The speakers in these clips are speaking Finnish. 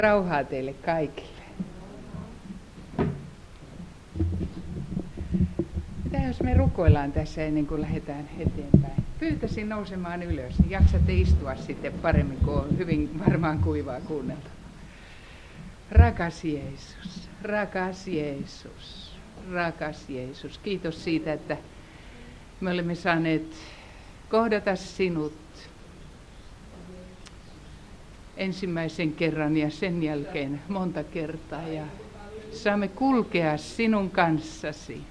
Rauhaa teille kaikille. Mitä jos me rukoillaan tässä ennen kuin lähdetään eteenpäin? Pyytäisin nousemaan ylös. Jaksatte istua sitten paremmin, kun on hyvin varmaan kuivaa kuunneltava. Rakas Jeesus, rakas Jeesus, rakas Jeesus. Kiitos siitä, että me olemme saaneet kohdata sinut ensimmäisen kerran ja sen jälkeen monta kertaa ja saamme kulkea sinun kanssasi.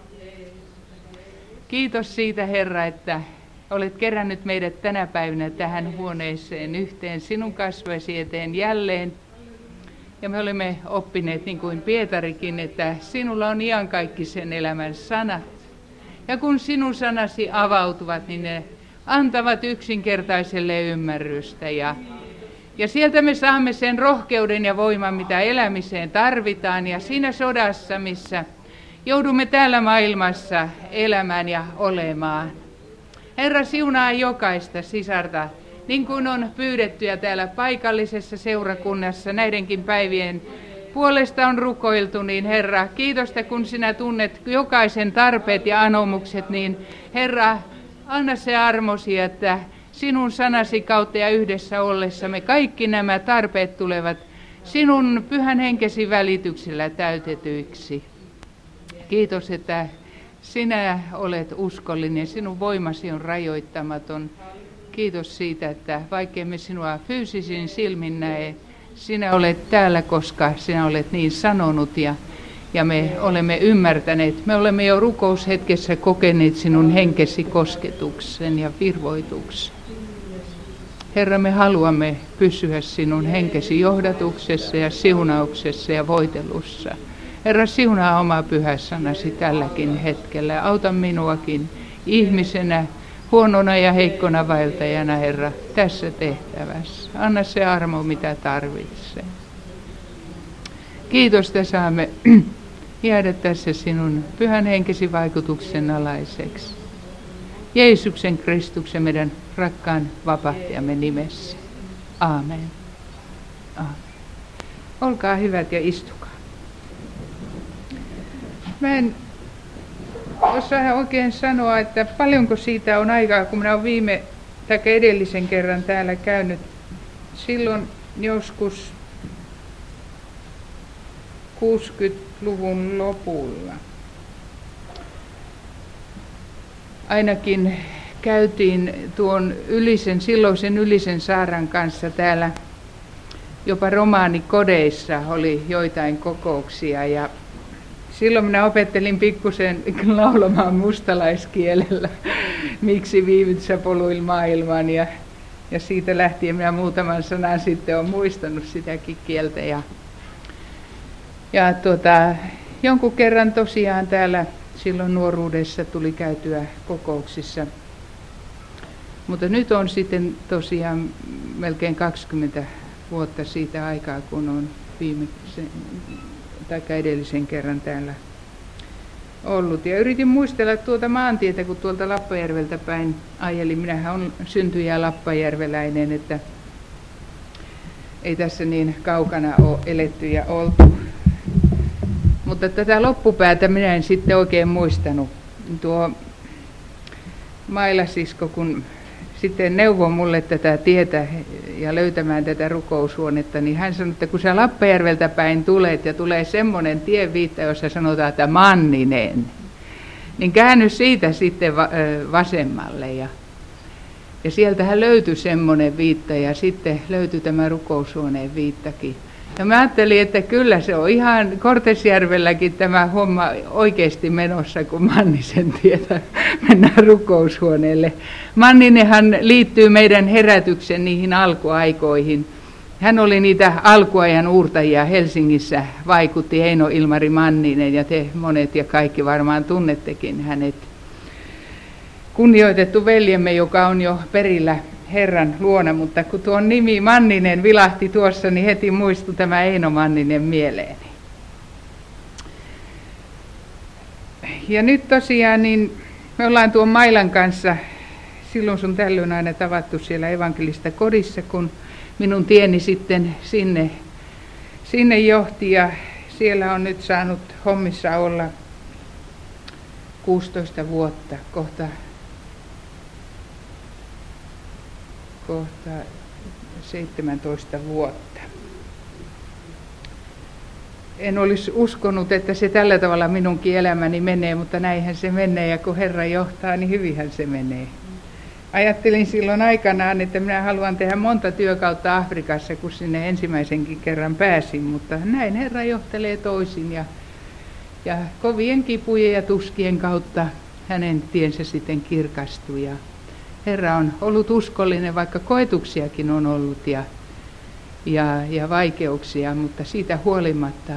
Kiitos siitä, Herra, että olet kerännyt meidät tänä päivänä tähän huoneeseen yhteen sinun kasvoisi eteen jälleen. Ja me olemme oppineet, niin kuin Pietarikin, että sinulla on iankaikkisen elämän sanat. Ja kun sinun sanasi avautuvat, niin ne antavat yksinkertaiselle ymmärrystä. Ja sieltä me saamme sen rohkeuden ja voiman, mitä elämiseen tarvitaan. Ja siinä sodassa, missä joudumme täällä maailmassa elämään ja olemaan. Herra, siunaa jokaista sisarta, niin kuin on pyydettyä täällä paikallisessa seurakunnassa näidenkin päivien puolesta on rukoiltu, niin Herra, kiitosta kun sinä tunnet jokaisen tarpeet ja anomukset, niin Herra, anna se armosi, että sinun sanasi kautta ja yhdessä ollessamme kaikki nämä tarpeet tulevat sinun pyhän henkesi välityksellä täytetyiksi. Kiitos, että sinä olet uskollinen, sinun voimasi on rajoittamaton. Kiitos siitä, että vaikka emme sinua fyysisin silmin näe, sinä olet täällä, koska sinä olet niin sanonut ja me olemme ymmärtäneet. Me olemme jo rukoushetkessä kokeneet sinun henkesi kosketuksen ja virvoituksen. Herra, me haluamme pysyä sinun henkesi johdatuksessa ja siunauksessa ja voitelussa. Herra, siunaa oma pyhä sanasi tälläkin hetkellä. Auta minuakin ihmisenä, huonona ja heikkona vaeltajana, Herra, tässä tehtävässä. Anna se armo, mitä tarvitsee. Kiitos, että saamme jäädä tässä sinun pyhän henkesi vaikutuksen alaiseksi. Jeesuksen Kristuksen meidän rakkaan vapahtajamme nimessä. Aamen. Aamen. Olkaa hyvät ja istukaa. Mä en osaa oikein sanoa, että paljonko siitä on aikaa, kun minä olen edellisen kerran täällä käynyt. Silloin joskus 60-luvun lopulla. Ainakin käytiin tuon silloisen Ylisen Saaran kanssa täällä, jopa romaanikodeissa oli joitain kokouksia ja silloin minä opettelin pikkusen laulamaan mustalaiskielellä, miksi viivyt sä poluil maailman ja siitä lähtien minä muutaman sanan sitten olen muistanut sitäkin kieltä jonkun kerran tosiaan täällä silloin nuoruudessa tuli käytyä kokouksissa. Mutta nyt on sitten tosiaan melkein 20 vuotta siitä aikaa, kun on edellisen kerran täällä ollut. Ja yritin muistella tuota maantietä, kun tuolta Lappajärveltä päin ajelin. Minähän olen syntyjä lappajärveläinen, että ei tässä niin kaukana ole eletty ja oltu. Mutta tätä loppupäätä minä en sitten oikein muistanut. Tuo Mailasisko, kun sitten neuvoi mulle tätä tietä ja löytämään tätä rukoushuonetta, niin hän sanoi, että kun sä Lappajärveltä päin tulet ja tulee semmoinen tienviitta, jossa sanotaan, että Manninen, niin käänny siitä sitten vasemmalle. Ja sieltähän löytyi semmoinen viitta ja sitten löytyi tämä rukoushuoneen viittakin. Ja mä ajattelin, että kyllä se on ihan Kortesjärvelläkin tämä homma oikeasti menossa, kun Mannisen tietä mennään rukoushuoneelle. Manninenhan liittyy meidän herätyksen niihin alkuaikoihin. Hän oli niitä alkuajan uurtajia Helsingissä, vaikutti Eino Ilmari Manninen ja te monet ja kaikki varmaan tunnettekin hänet. Kunnioitettu veljemme, joka on jo perillä Herran luona, mutta kun tuon nimi Manninen vilahti tuossa, niin heti muistui tämä Eino Manninen mieleeni. Ja nyt tosiaan niin me ollaan tuon Mailan kanssa silloin sun tällöin aina tavattu siellä evankelista kodissa, kun minun tieni sitten sinne johti ja siellä on nyt saanut hommissa olla 16 vuotta, kohta 17 vuotta. En olisi uskonut, että se tällä tavalla minunkin elämäni menee, mutta näinhän se menee ja kun Herra johtaa, niin hyvinhän se menee. Ajattelin silloin aikanaan, että minä haluan tehdä monta työkautta Afrikassa, kun sinne ensimmäisenkin kerran pääsin, mutta näin Herra johtelee toisin ja kovien kipujen ja tuskien kautta hänen tiensä sitten kirkastui. Ja Herra on ollut uskollinen, vaikka koetuksiakin on ollut ja vaikeuksia, mutta siitä huolimatta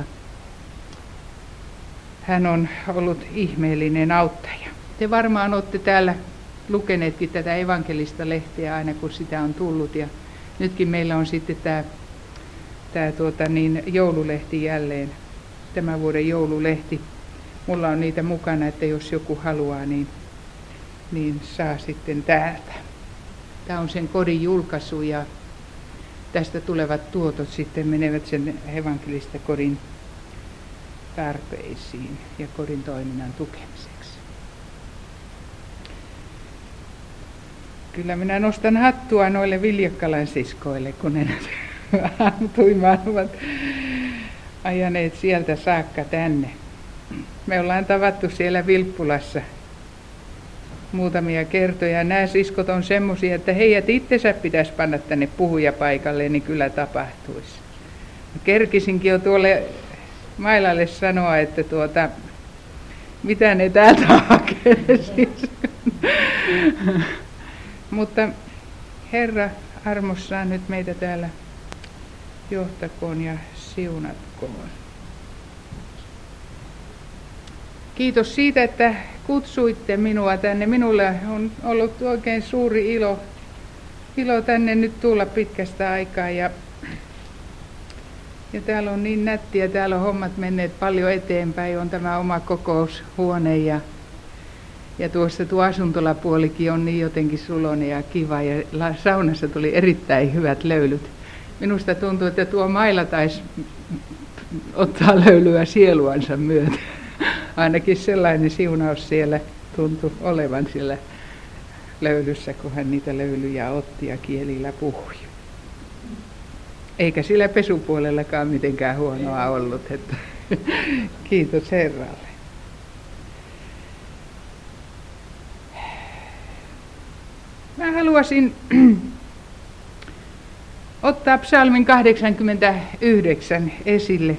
hän on ollut ihmeellinen auttaja. Te varmaan olette täällä lukeneetkin tätä evankelista lehteä aina kun sitä on tullut ja nytkin meillä on sitten tämä joululehti jälleen, tämän vuoden joululehti. Mulla on niitä mukana, että jos joku haluaa, niin saa sitten täältä. Tämä on sen kodin julkaisu ja tästä tulevat tuotot sitten menevät sen evankelista kodin tarpeisiin ja kodin toiminnan tukemiseksi. Kyllä minä nostan hattua noille Viljakkalan siskoille, kun ne tuimaan ovat ajaneet sieltä saakka tänne. Me ollaan tavattu siellä Vilppulassa muutamia kertoja. Nämä siskot on semmoisia, että heidät itsensä pitäisi panna tänne puhujapaikalle, niin kyllä tapahtuisi. Kerkisinkin jo tuolle Mailalle sanoa, että mitä ne täältä hakee siis. Mutta Herra armossaan nyt meitä täällä johtakoon ja siunatkoon. Kiitos siitä, että kutsuitte minua tänne. Minulle on ollut oikein suuri ilo tänne nyt tulla pitkästä aikaa. Ja täällä on niin nättiä, täällä on hommat menneet paljon eteenpäin. On tämä oma kokoushuone ja tuossa tuo asuntolapuolikin on niin jotenkin suloinen ja kiva. Ja saunassa tuli erittäin hyvät löylyt. Minusta tuntuu, että tuo Maila taisi ottaa löylyä sieluansa myötä. Ainakin sellainen siunaus siellä tuntui olevan siellä löylyssä, kun hän niitä löylyjä otti ja kielillä puhui. Eikä sillä pesupuolellakaan mitenkään huonoa ollut. Että kiitos Herralle. Mä haluaisin ottaa psalmin 89 esille.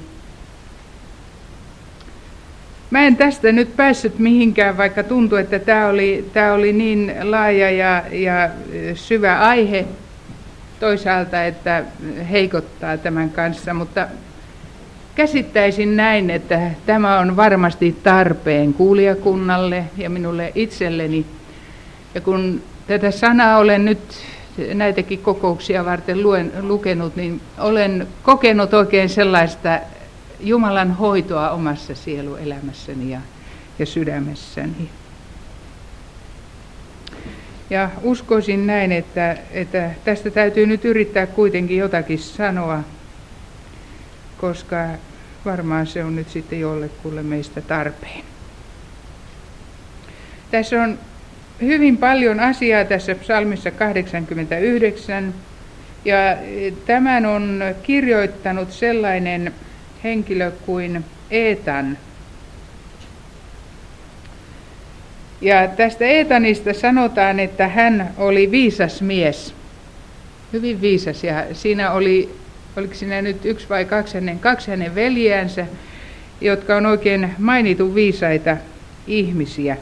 Mä en tästä nyt päässyt mihinkään, vaikka tuntui, että tämä oli niin laaja ja syvä aihe toisaalta, että heikottaa tämän kanssa, mutta käsittäisin näin, että tämä on varmasti tarpeen kuulijakunnalle ja minulle itselleni. Ja kun tätä sanaa olen nyt näitäkin kokouksia varten lukenut, niin olen kokenut oikein sellaista Jumalan hoitoa omassa sieluelämässäni ja sydämessäni. Ja uskoisin näin, että tästä täytyy nyt yrittää kuitenkin jotakin sanoa, koska varmaan se on nyt sitten jollekulle meistä tarpeen. Tässä on hyvin paljon asiaa tässä psalmissa 89, ja tämän on kirjoittanut sellainen henkilö kuin Eetan. Ja tästä Eetanista sanotaan, että hän oli viisas mies, hyvin viisas, ja siinä oliko siinä nyt yksi vai kaksi hänen veljeänsä, jotka on oikein mainitun viisaita ihmisiä.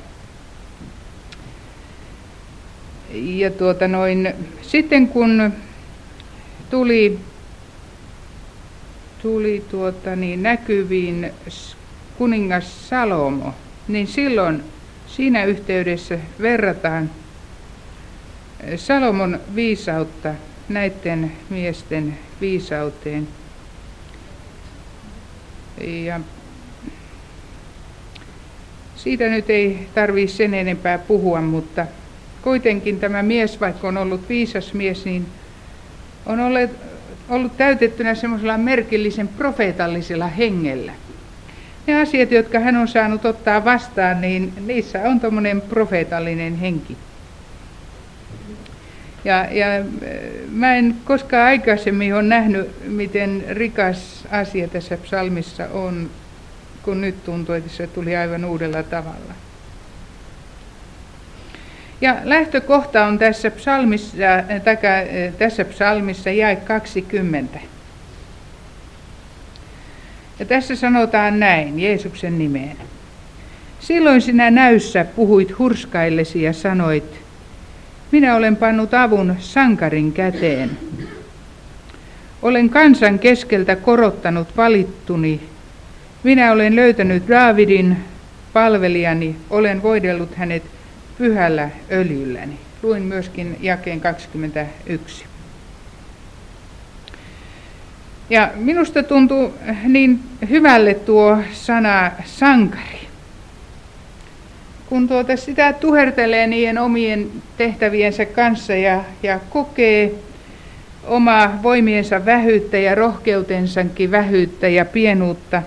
Ja sitten kun tuli näkyviin kuningas Salomo, niin silloin siinä yhteydessä verrataan Salomon viisautta näiden miesten viisauteen. Ja siitä nyt ei tarvitse sen enempää puhua, mutta kuitenkin tämä mies, vaikka on ollut viisas mies, niin on ollut täytettynä semmoisella merkillisen profeetallisella hengellä. Ne asiat, jotka hän on saanut ottaa vastaan, niin niissä on tommoinen profeetallinen henki. Ja mä en koskaan aikaisemmin ole nähnyt, miten rikas asia tässä psalmissa on, kun nyt tuntuu, että se tuli aivan uudella tavalla. Ja lähtökohta on tässä psalmissa jae 20. Ja tässä sanotaan näin, Jeesuksen nimeen. Silloin sinä näyssä puhuit hurskaillesi ja sanoit, minä olen pannut avun sankarin käteen. Olen kansan keskeltä korottanut valittuni. Minä olen löytänyt Daavidin palvelijani, olen voidellut hänet pyhällä öljylläni. Luin myöskin jakeen 21. Ja minusta tuntuu niin hyvälle tuo sana sankari. Kun sitä tuhertelee niiden omien tehtäviensä kanssa ja kokee omaa voimiensa vähyyttä ja rohkeutensakin vähyyttä ja pienuutta.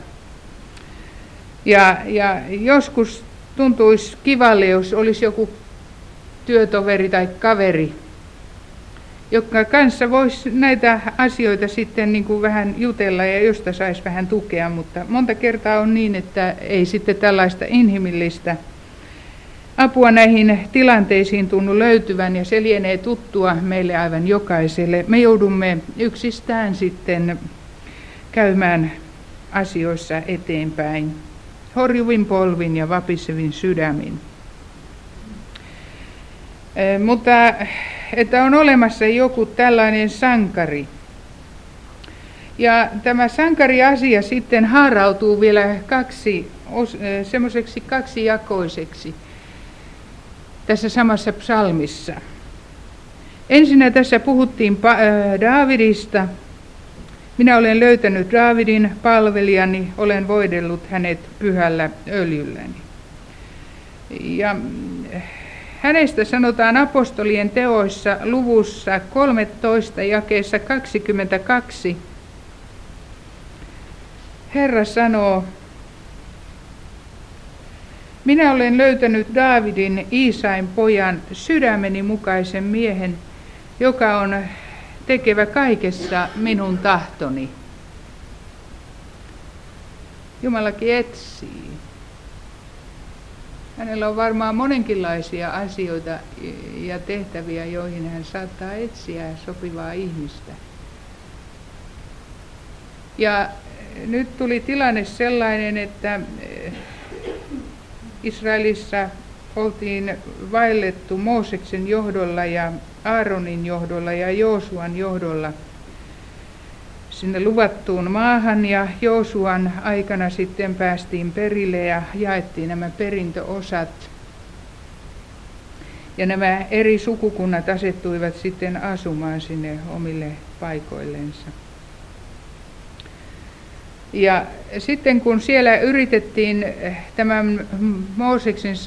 Ja joskus tuntuisi kivalle, jos olisi joku työtoveri tai kaveri, joka kanssa voisi näitä asioita sitten niin kuin vähän jutella ja josta saisi vähän tukea, mutta monta kertaa on niin, että ei sitten tällaista inhimillistä apua näihin tilanteisiin tunnu löytyvän ja se lienee tuttua meille aivan jokaiselle. Me joudumme yksistään sitten käymään asioissa eteenpäin, horjuvin polvin ja vapisevin sydämin. Mutta että on olemassa joku tällainen sankari. Ja tämä sankariasia sitten haarautuu vielä semmoiseksi kaksijakoiseksi tässä samassa psalmissa. Ensinnä tässä puhuttiin Daavidista. Minä olen löytänyt Daavidin palvelijani, olen voidellut hänet pyhällä öljylläni. Ja hänestä sanotaan apostolien teoissa luvussa 13 jakeessa 22. Herra sanoo, minä olen löytänyt Daavidin Iisain pojan sydämeni mukaisen miehen, joka on tekevä kaikessa minun tahtoni. Jumalakin etsii. Hänellä on varmaan monenkinlaisia asioita ja tehtäviä, joihin hän saattaa etsiä sopivaa ihmistä. Ja nyt tuli tilanne sellainen, että Israelissa oltiin vaellettu Mooseksen johdolla ja Aaronin johdolla ja Joosuan johdolla sinne luvattuun maahan ja Joosuan aikana sitten päästiin perille ja jaettiin nämä perintöosat. Ja nämä eri sukukunnat asettuivat sitten asumaan sinne omille paikoillensa. Ja sitten kun siellä yritettiin tämän Mooseksen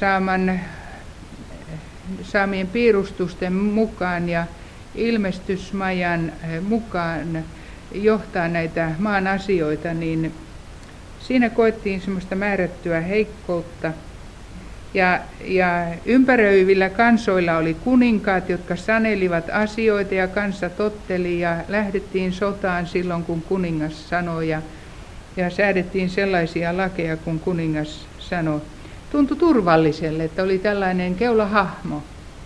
saamien piirustusten mukaan ja ilmestysmajan mukaan johtaa näitä maan asioita, niin siinä koettiin semmoista määrättyä heikkoutta. Ja ympäröivillä kansoilla oli kuninkaat, jotka sanelivat asioita ja kansa totteli ja lähdettiin sotaan silloin, kun kuningas sanoi ja säädettiin sellaisia lakeja, kun kuningas sanoi. Tuntui turvalliselle, että oli tällainen keulahahmo,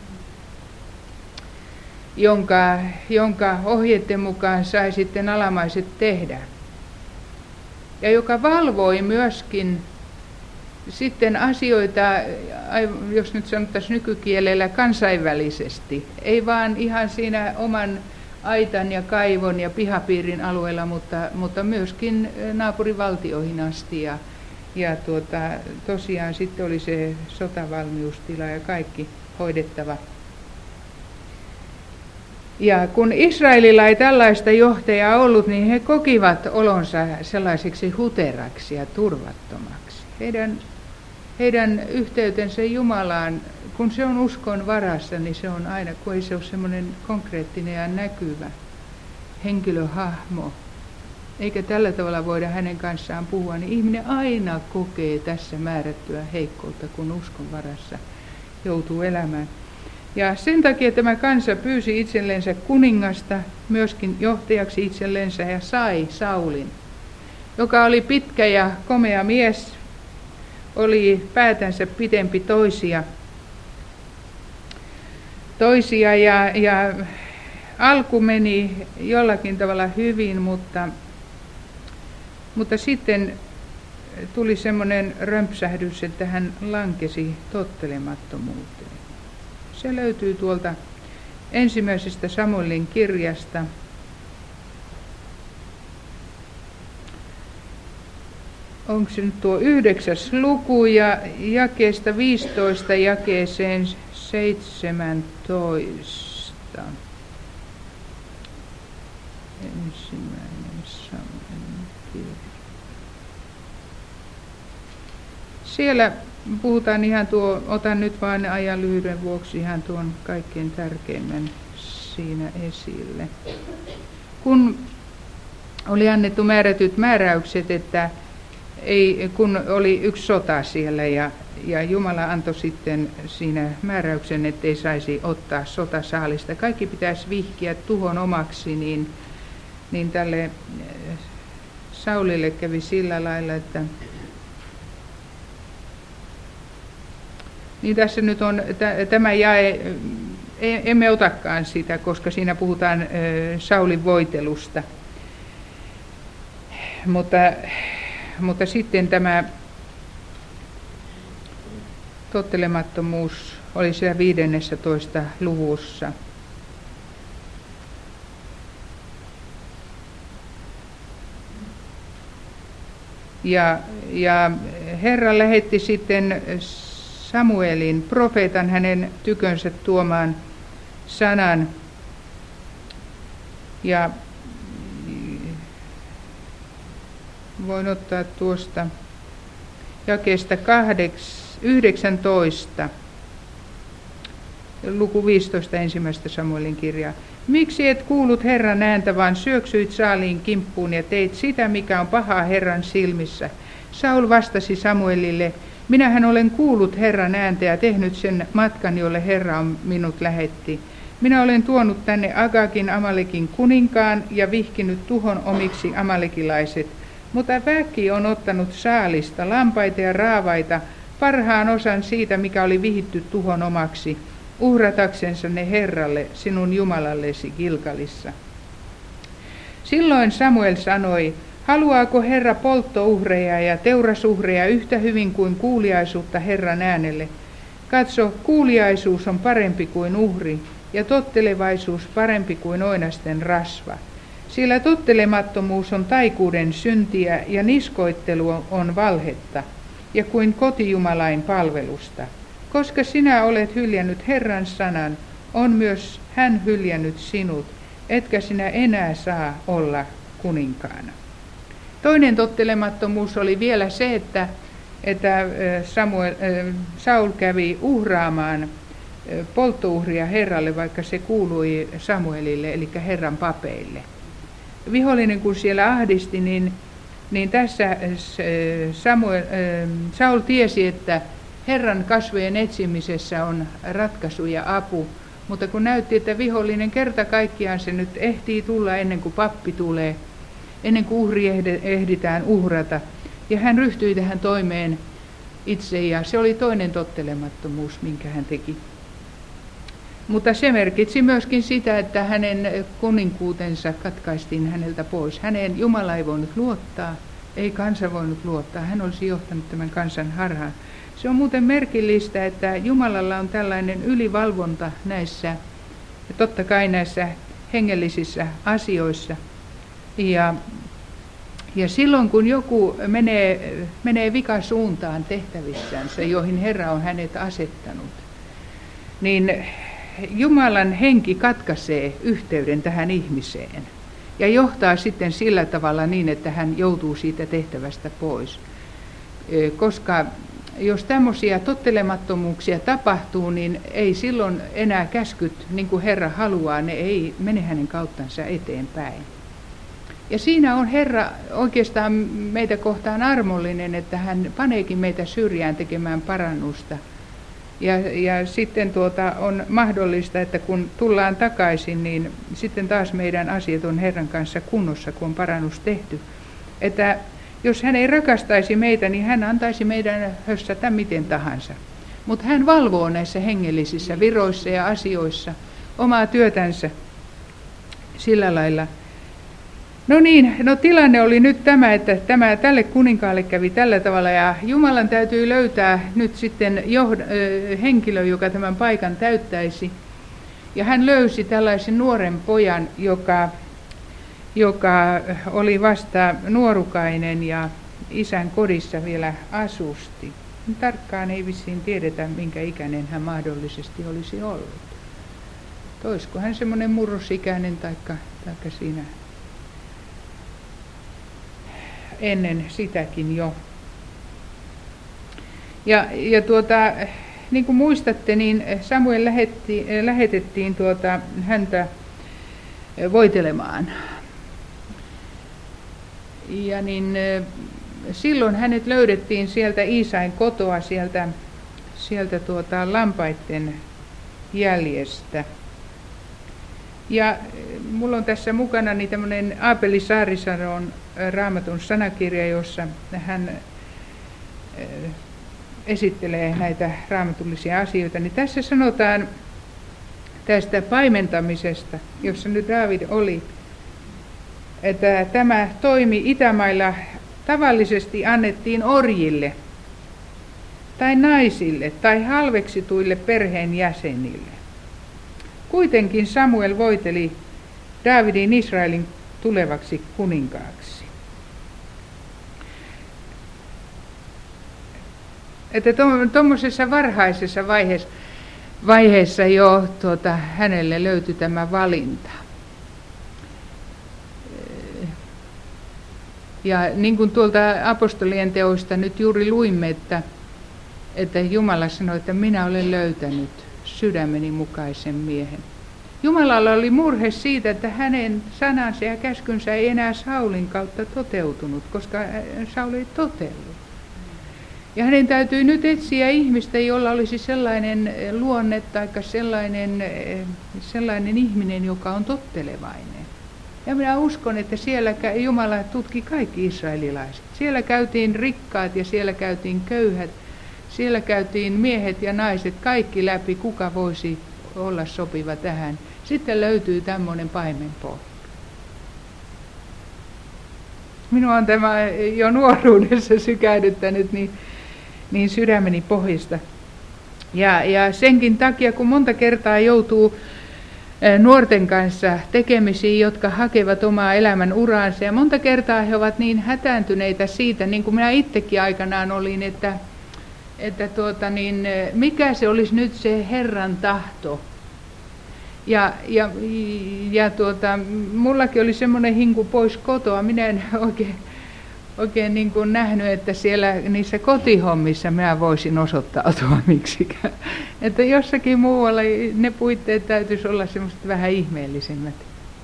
jonka ohjeiden mukaan sai sitten alamaiset tehdä. Ja joka valvoi myöskin sitten asioita, jos nyt sanottaisiin nykykielellä, kansainvälisesti. Ei vaan ihan siinä oman aitan ja kaivon ja pihapiirin alueella, mutta myöskin naapurivaltioihin asti. Ja tosiaan sitten oli se sotavalmiustila ja kaikki hoidettava. Ja kun Israelilla ei tällaista johtajaa ollut, niin he kokivat olonsa sellaiseksi huteraksi ja turvattomaksi. Heidän yhteytensä Jumalaan, kun se on uskon varassa, niin se on aina, kun ei se ole semmoinen konkreettinen ja näkyvä. henkilöhahmo, eikä tällä tavalla voida hänen kanssaan puhua, niin ihminen aina kokee tässä määrättyä heikkoutta, kun uskon varassa joutuu elämään. Ja sen takia tämä kansa pyysi itsellensä kuningasta, myöskin johtajaksi itsellensä, ja sai Saulin, joka oli pitkä ja komea mies, oli päätänsä pitempi toisia ja alku meni jollakin tavalla hyvin, mutta sitten tuli semmoinen römpsähdys, että hän lankesi tottelemattomuuteen. Se löytyy tuolta ensimmäisestä Samuelin kirjasta. Onko se nyt tuo 9. luku ja jakeesta 15 jakeeseen 17. Ensimmäinen Samuelin kirja. Siellä puhutaan ihan otan nyt vain ajan lyhyyden vuoksi ihan tuon kaikkein tärkeimmän siinä esille. Kun oli annettu määrätyt määräykset, että kun oli yksi sota siellä ja Jumala antoi sitten siinä määräyksen, ettei saisi ottaa sotasaalista. Kaikki pitäisi vihkiä tuhon omaksi, niin tälle Saulille kävi sillä lailla, että niin tässä nyt on tämä jae, emme otakaan sitä, koska siinä puhutaan Saulin voitelusta. Mutta sitten tämä tottelemattomuus oli siellä 15. luvussa. Ja Herra lähetti sitten Samuelin, profeetan, hänen tykönsä tuomaan sanan. Ja voin ottaa tuosta jakeesta 19, luku 15 ensimmäistä Samuelin kirjaa. Miksi et kuullut Herran ääntä, vaan syöksyit Saaliin kimppuun ja teit sitä, mikä on pahaa Herran silmissä? Saul vastasi Samuelille, minähän olen kuullut Herran ääntä ja tehnyt sen matkan, jolle Herra on minut lähetti. Minä olen tuonut tänne Agagin Amalekin kuninkaan ja vihkinyt tuhon omiksi amalekilaiset. Mutta väki on ottanut saalista, lampaita ja raavaita, parhaan osan siitä, mikä oli vihitty tuhon omaksi, uhrataksensa ne Herralle, sinun Jumalallesi Gilgalissa. Silloin Samuel sanoi, haluaako Herra polttouhreja ja teurasuhreja yhtä hyvin kuin kuuliaisuutta Herran äänelle? Katso, kuuliaisuus on parempi kuin uhri ja tottelevaisuus parempi kuin oinasten rasva. Sillä tottelemattomuus on taikuuden syntiä ja niskoittelu on valhetta, ja kuin kotijumalain palvelusta. Koska sinä olet hyljännyt Herran sanan, on myös hän hyljännyt sinut, etkä sinä enää saa olla kuninkaana. Toinen tottelemattomuus oli vielä se, että Saul kävi uhraamaan polttouhria Herralle, vaikka se kuului Samuelille, eli Herran papeille. Vihollinen kun siellä ahdisti, niin tässä Saul tiesi, että Herran kasvojen etsimisessä on ratkaisu ja apu, mutta kun näytti, että vihollinen kerta kaikkiaan se nyt ehtii tulla ennen kuin pappi tulee, ennen kuin uhri ehditään uhrata, ja hän ryhtyi tähän toimeen itse, ja se oli toinen tottelemattomuus, minkä hän teki. Mutta se merkitsi myöskin sitä, että hänen kuninkuutensa katkaistiin häneltä pois. Häneen Jumala ei voinut luottaa, ei kansa voinut luottaa. Hän olisi johtanut tämän kansan harhaan. Se on muuten merkillistä, että Jumalalla on tällainen ylivalvonta näissä, ja totta kai näissä hengellisissä asioissa. Ja silloin kun joku menee vikasuuntaan tehtävissänsä, joihin Herra on hänet asettanut, niin Jumalan henki katkaisee yhteyden tähän ihmiseen ja johtaa sitten sillä tavalla niin, että hän joutuu siitä tehtävästä pois. Koska jos tämmöisiä tottelemattomuuksia tapahtuu, niin ei silloin enää käskyt, niin kuin Herra haluaa, ne ei mene hänen kauttansa eteenpäin. Ja siinä on Herra oikeastaan meitä kohtaan armollinen, että hän paneekin meitä syrjään tekemään parannusta. Ja sitten on mahdollista, että kun tullaan takaisin, niin sitten taas meidän asiat on Herran kanssa kunnossa, kun on parannus tehty. Että jos hän ei rakastaisi meitä, niin hän antaisi meidän hössätä miten tahansa. Mutta hän valvoo näissä hengellisissä viroissa ja asioissa omaa työtänsä sillä lailla. No niin, tilanne oli nyt tämä, että tälle kuninkaalle kävi tällä tavalla ja Jumalan täytyy löytää nyt sitten henkilö, joka tämän paikan täyttäisi. Ja hän löysi tällaisen nuoren pojan, joka oli vasta nuorukainen ja isän kodissa vielä asusti. Tarkkaan ei vissiin tiedetä, minkä ikäinen hän mahdollisesti olisi ollut. Olisiko hän semmoinen murrosikäinen taikka siinä ennen sitäkin jo. Ja niin kuin muistatte, niin Samuel lähetettiin häntä voitelemaan. Ja niin silloin hänet löydettiin sieltä Iisain kotoa, sieltä lampaiden jäljestä. Ja mulla on tässä mukana tämmöinen Aapeli Saarisaron Raamatun sanakirja, jossa hän esittelee näitä raamatullisia asioita. Niin tässä sanotaan tästä paimentamisesta, jossa nyt Daavid oli, että tämä toimi Itämailla tavallisesti annettiin orjille tai naisille tai halveksituille perheenjäsenille. Kuitenkin Samuel voiteli Daavidin Israelin tulevaksi kuninkaaksi. Että tuommoisessa varhaisessa vaiheessa jo hänelle löytyi tämä valinta. Ja niin kuin tuolta apostolien teoista nyt juuri luimme, että Jumala sanoi, että minä olen löytänyt sydämeni mukaisen miehen. Jumalalla oli murhe siitä, että hänen sanansa ja käskynsä ei enää Saulin kautta toteutunut, koska Saul ei totellut. Ja hänen täytyy nyt etsiä ihmistä, jolla olisi sellainen luonne tai sellainen ihminen, joka on tottelevainen. Ja minä uskon, että siellä Jumala tutki kaikki israelilaiset. Siellä käytiin rikkaat ja siellä käytiin köyhät. Siellä käytiin miehet ja naiset kaikki läpi, kuka voisi olla sopiva tähän. Sitten löytyy tämmöinen paimenpoika. Minua on tämä jo nuoruudessa sykähdyttänyt niin sydämeni pohjista. Ja senkin takia, kun monta kertaa joutuu nuorten kanssa tekemisiin, jotka hakevat omaa elämän uraansa. Ja monta kertaa he ovat niin hätääntyneitä siitä, niin kuin minä itsekin aikanaan olin, että mikä se olisi nyt se Herran tahto. Mullakin oli semmoinen hinku pois kotoa. Minä en oikein niin kuin nähnyt, että siellä niissä kotihommissa minä voisin osoittautua miksikään. Että jossakin muualla ne puitteet täytyisi olla semmoiset vähän ihmeellisemmät.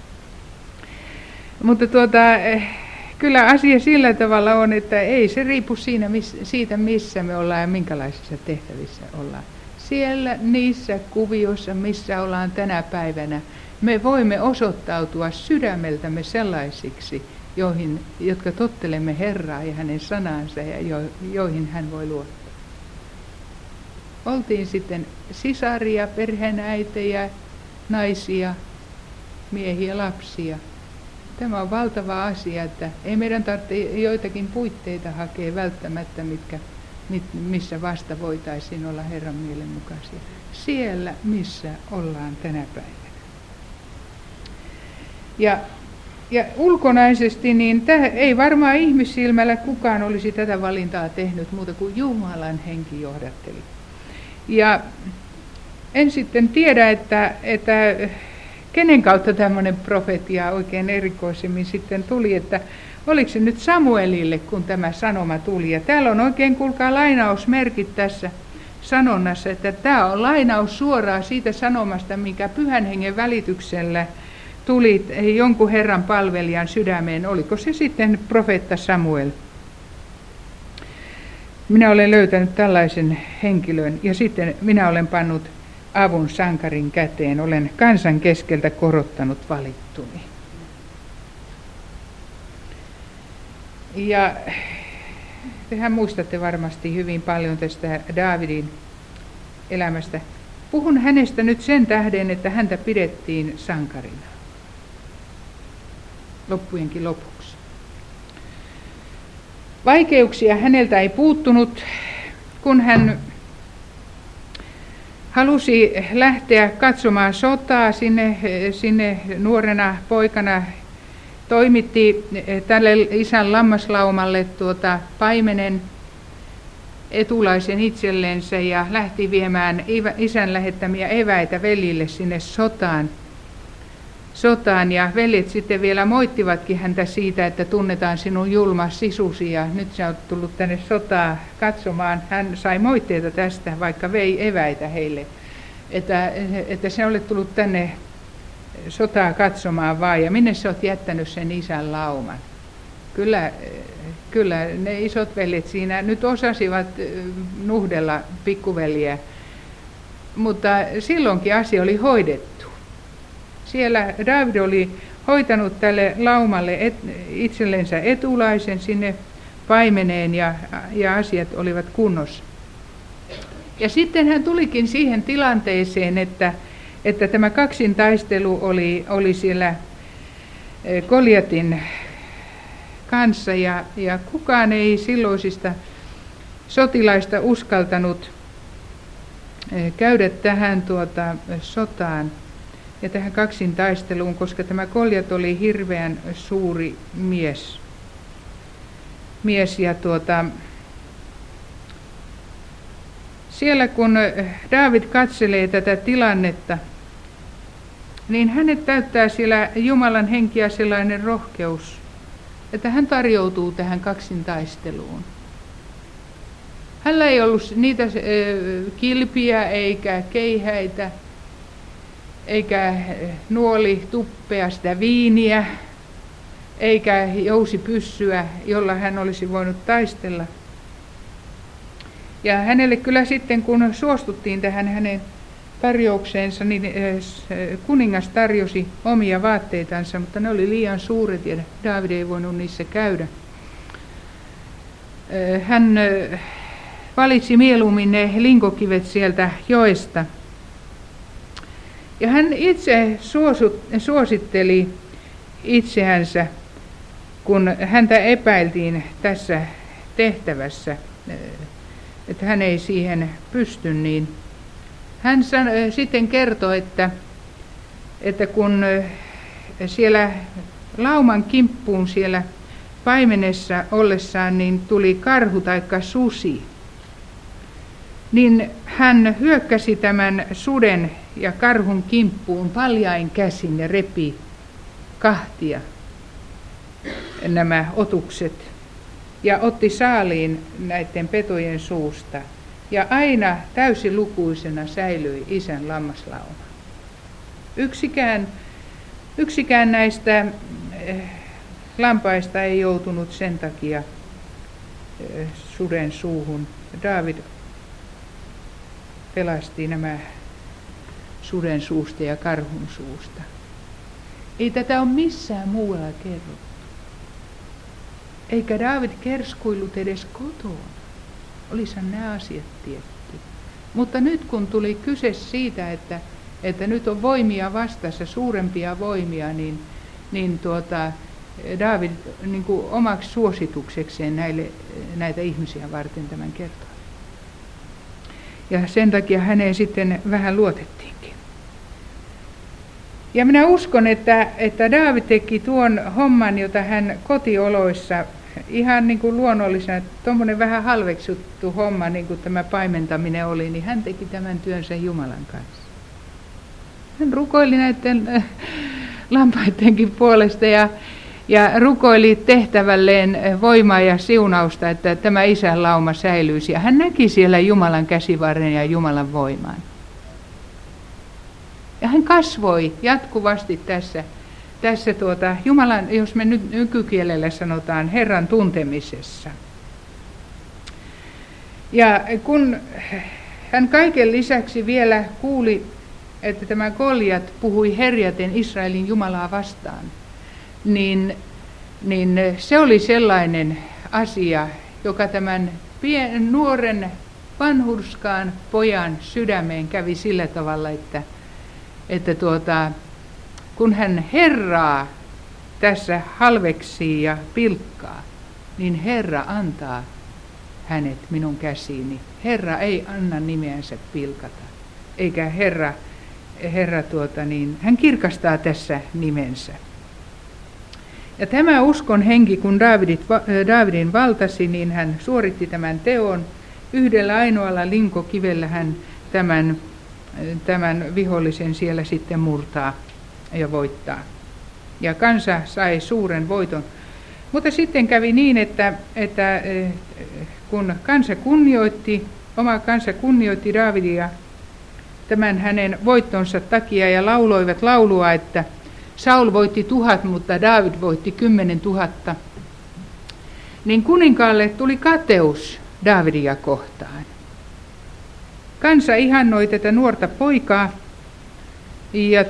Mutta kyllä asia sillä tavalla on, että ei se riipu siitä, missä me ollaan ja minkälaisissa tehtävissä ollaan. Siellä niissä kuvioissa, missä ollaan tänä päivänä, me voimme osoittautua sydämeltämme sellaisiksi, jotka tottelemme Herraa ja hänen sanansa ja joihin hän voi luottaa. Oltiin sitten sisaria, perheenäitejä, naisia, miehiä, lapsia. Tämä on valtava asia, että ei meidän tarvitse joitakin puitteita hakea välttämättä, missä vasta voitaisiin olla Herran mielen mukaisia. Siellä, missä ollaan tänä päivänä. Ja ulkonaisesti, niin ei varmaan ihmissilmällä kukaan olisi tätä valintaa tehnyt muuta kuin Jumalan henki johdatteli. Ja en sitten tiedä, että kenen kautta tämmöinen profetia oikein erikoisemmin sitten tuli, että oliko se nyt Samuelille, kun tämä sanoma tuli. Ja täällä on oikein, kuulkaa, lainausmerkit tässä sanonnassa, että tämä on lainaus suoraan siitä sanomasta, mikä Pyhän Hengen välityksellä tuli jonkun Herran palvelijan sydämeen. Oliko se sitten profeetta Samuel? Minä olen löytänyt tällaisen henkilön ja sitten minä olen pannut avun sankarin käteen. Olen kansan keskeltä korottanut valittuni. Ja tehän muistatte varmasti hyvin paljon tästä Daavidin elämästä. Puhun hänestä nyt sen tähden, että häntä pidettiin sankarina. Loppujenkin lopuksi. Vaikeuksia häneltä ei puuttunut, kun hän halusi lähteä katsomaan sotaa sinne nuorena poikana. Toimitti tälle isän lammaslaumalle paimenen etulaisen itsellensä ja lähti viemään isän lähettämiä eväitä veljille sinne sotaan. Ja veljet sitten vielä moittivatkin häntä siitä, että tunnetaan sinun julma sisusi ja nyt sä oot tullut tänne sotaa katsomaan. Hän sai moitteita tästä, vaikka vei eväitä heille, että sä olet tullut tänne sotaa katsomaan vaan, ja minne sä oot jättänyt sen isän lauman. Kyllä ne isot veljet siinä nyt osasivat nuhdella pikkuveliä, mutta silloinkin asia oli hoidettu. Siellä Daavid oli hoitanut tälle laumalle itsellensä etulaisen sinne paimeneen ja asiat olivat kunnossa. Ja sitten hän tulikin siihen tilanteeseen, että tämä kaksintaistelu oli siellä Goljatin kanssa ja kukaan ei silloisista sotilaista uskaltanut käydä tähän sotaan ja tähän kaksintaisteluun, koska tämä Goljat oli hirveän suuri mies ja siellä kun Daavid katselee tätä tilannetta, niin hänet täyttää siellä Jumalan henkiä sellainen rohkeus, että hän tarjoutuu tähän kaksintaisteluun. Hänellä ei ollut niitä kilpiä eikä keihäitä, eikä nuoli tuppea sitä viiniä, eikä jousipyssyä, jolla hän olisi voinut taistella. Ja hänelle kyllä sitten, kun suostuttiin tähän hänen tarjoukseensa, niin kuningas tarjosi omia vaatteitansa, mutta ne oli liian suuret ja Daavid ei voinut niissä käydä. Hän valitsi mieluummin ne linkokivet sieltä joesta. Ja hän itse suositteli itseänsä, kun häntä epäiltiin tässä tehtävässä, että hän ei siihen pysty, niin hän sitten kertoi, että kun siellä lauman kimppuun siellä paimenessa ollessaan niin tuli karhu taikka susi, niin hän hyökkäsi tämän suden ja karhun kimppuun paljain käsin ja repi kahtia nämä otukset ja otti saaliin näiden petojen suusta. Ja aina täysilukuisena säilyi isän lammaslauma. Yksikään näistä lampaista ei joutunut sen takia suden suuhun. Daavid pelasti nämä suden suusta ja karhun suusta. Ei tätä ole missään muualla kerrottu. Eikä Daavid kerskuillut edes kotona. Olisihan nämä asiat tietty. Mutta nyt kun tuli kyse siitä, että nyt on voimia vastassa, suurempia voimia, niin Daavid niin kuin omaksi suosituksekseen näitä ihmisiä varten tämän kertoo. Ja sen takia häneen sitten vähän luotettiinkin. Ja minä uskon, että Daavid teki tuon homman, jota hän kotioloissa ihan niin kuin luonnollisena, tuommoinen vähän halveksuttu homma, niin kuin tämä paimentaminen oli, niin hän teki tämän työnsä Jumalan kanssa. Hän rukoili näiden lampaidenkin puolesta ja rukoili tehtävälleen voimaa ja siunausta, että tämä isän lauma säilyisi. Ja hän näki siellä Jumalan käsivarren ja Jumalan voiman. Ja hän kasvoi jatkuvasti tässä Jumalan, jos me nyt nykykielellä sanotaan, Herran tuntemisessa. Ja kun hän kaiken lisäksi vielä kuuli, että tämä Goljat puhui herjaten Israelin Jumalaa vastaan, niin se oli sellainen asia, joka tämän nuoren vanhurskaan pojan sydämeen kävi sillä tavalla, että kun hän Herraa tässä halveksii ja pilkkaa, niin Herra antaa hänet minun käsiini. Herra ei anna nimeänsä pilkata, eikä Herra hän kirkastaa tässä nimensä. Ja tämä uskon henki, kun Daavidin valtasi, niin hän suoritti tämän teon. Yhdellä ainoalla linkokivellä hän tämän vihollisen siellä sitten murtaa ja voittaa. Ja kansa sai suuren voiton. Mutta sitten kävi niin, että kun oma kansa kunnioitti Daavidia tämän hänen voittonsa takia ja lauloivat laulua, että Saul voitti 1000, mutta Daavid voitti 10 000, niin kuninkaalle tuli kateus Daavidia kohtaan. Kansa ihannoi tätä nuorta poikaa ja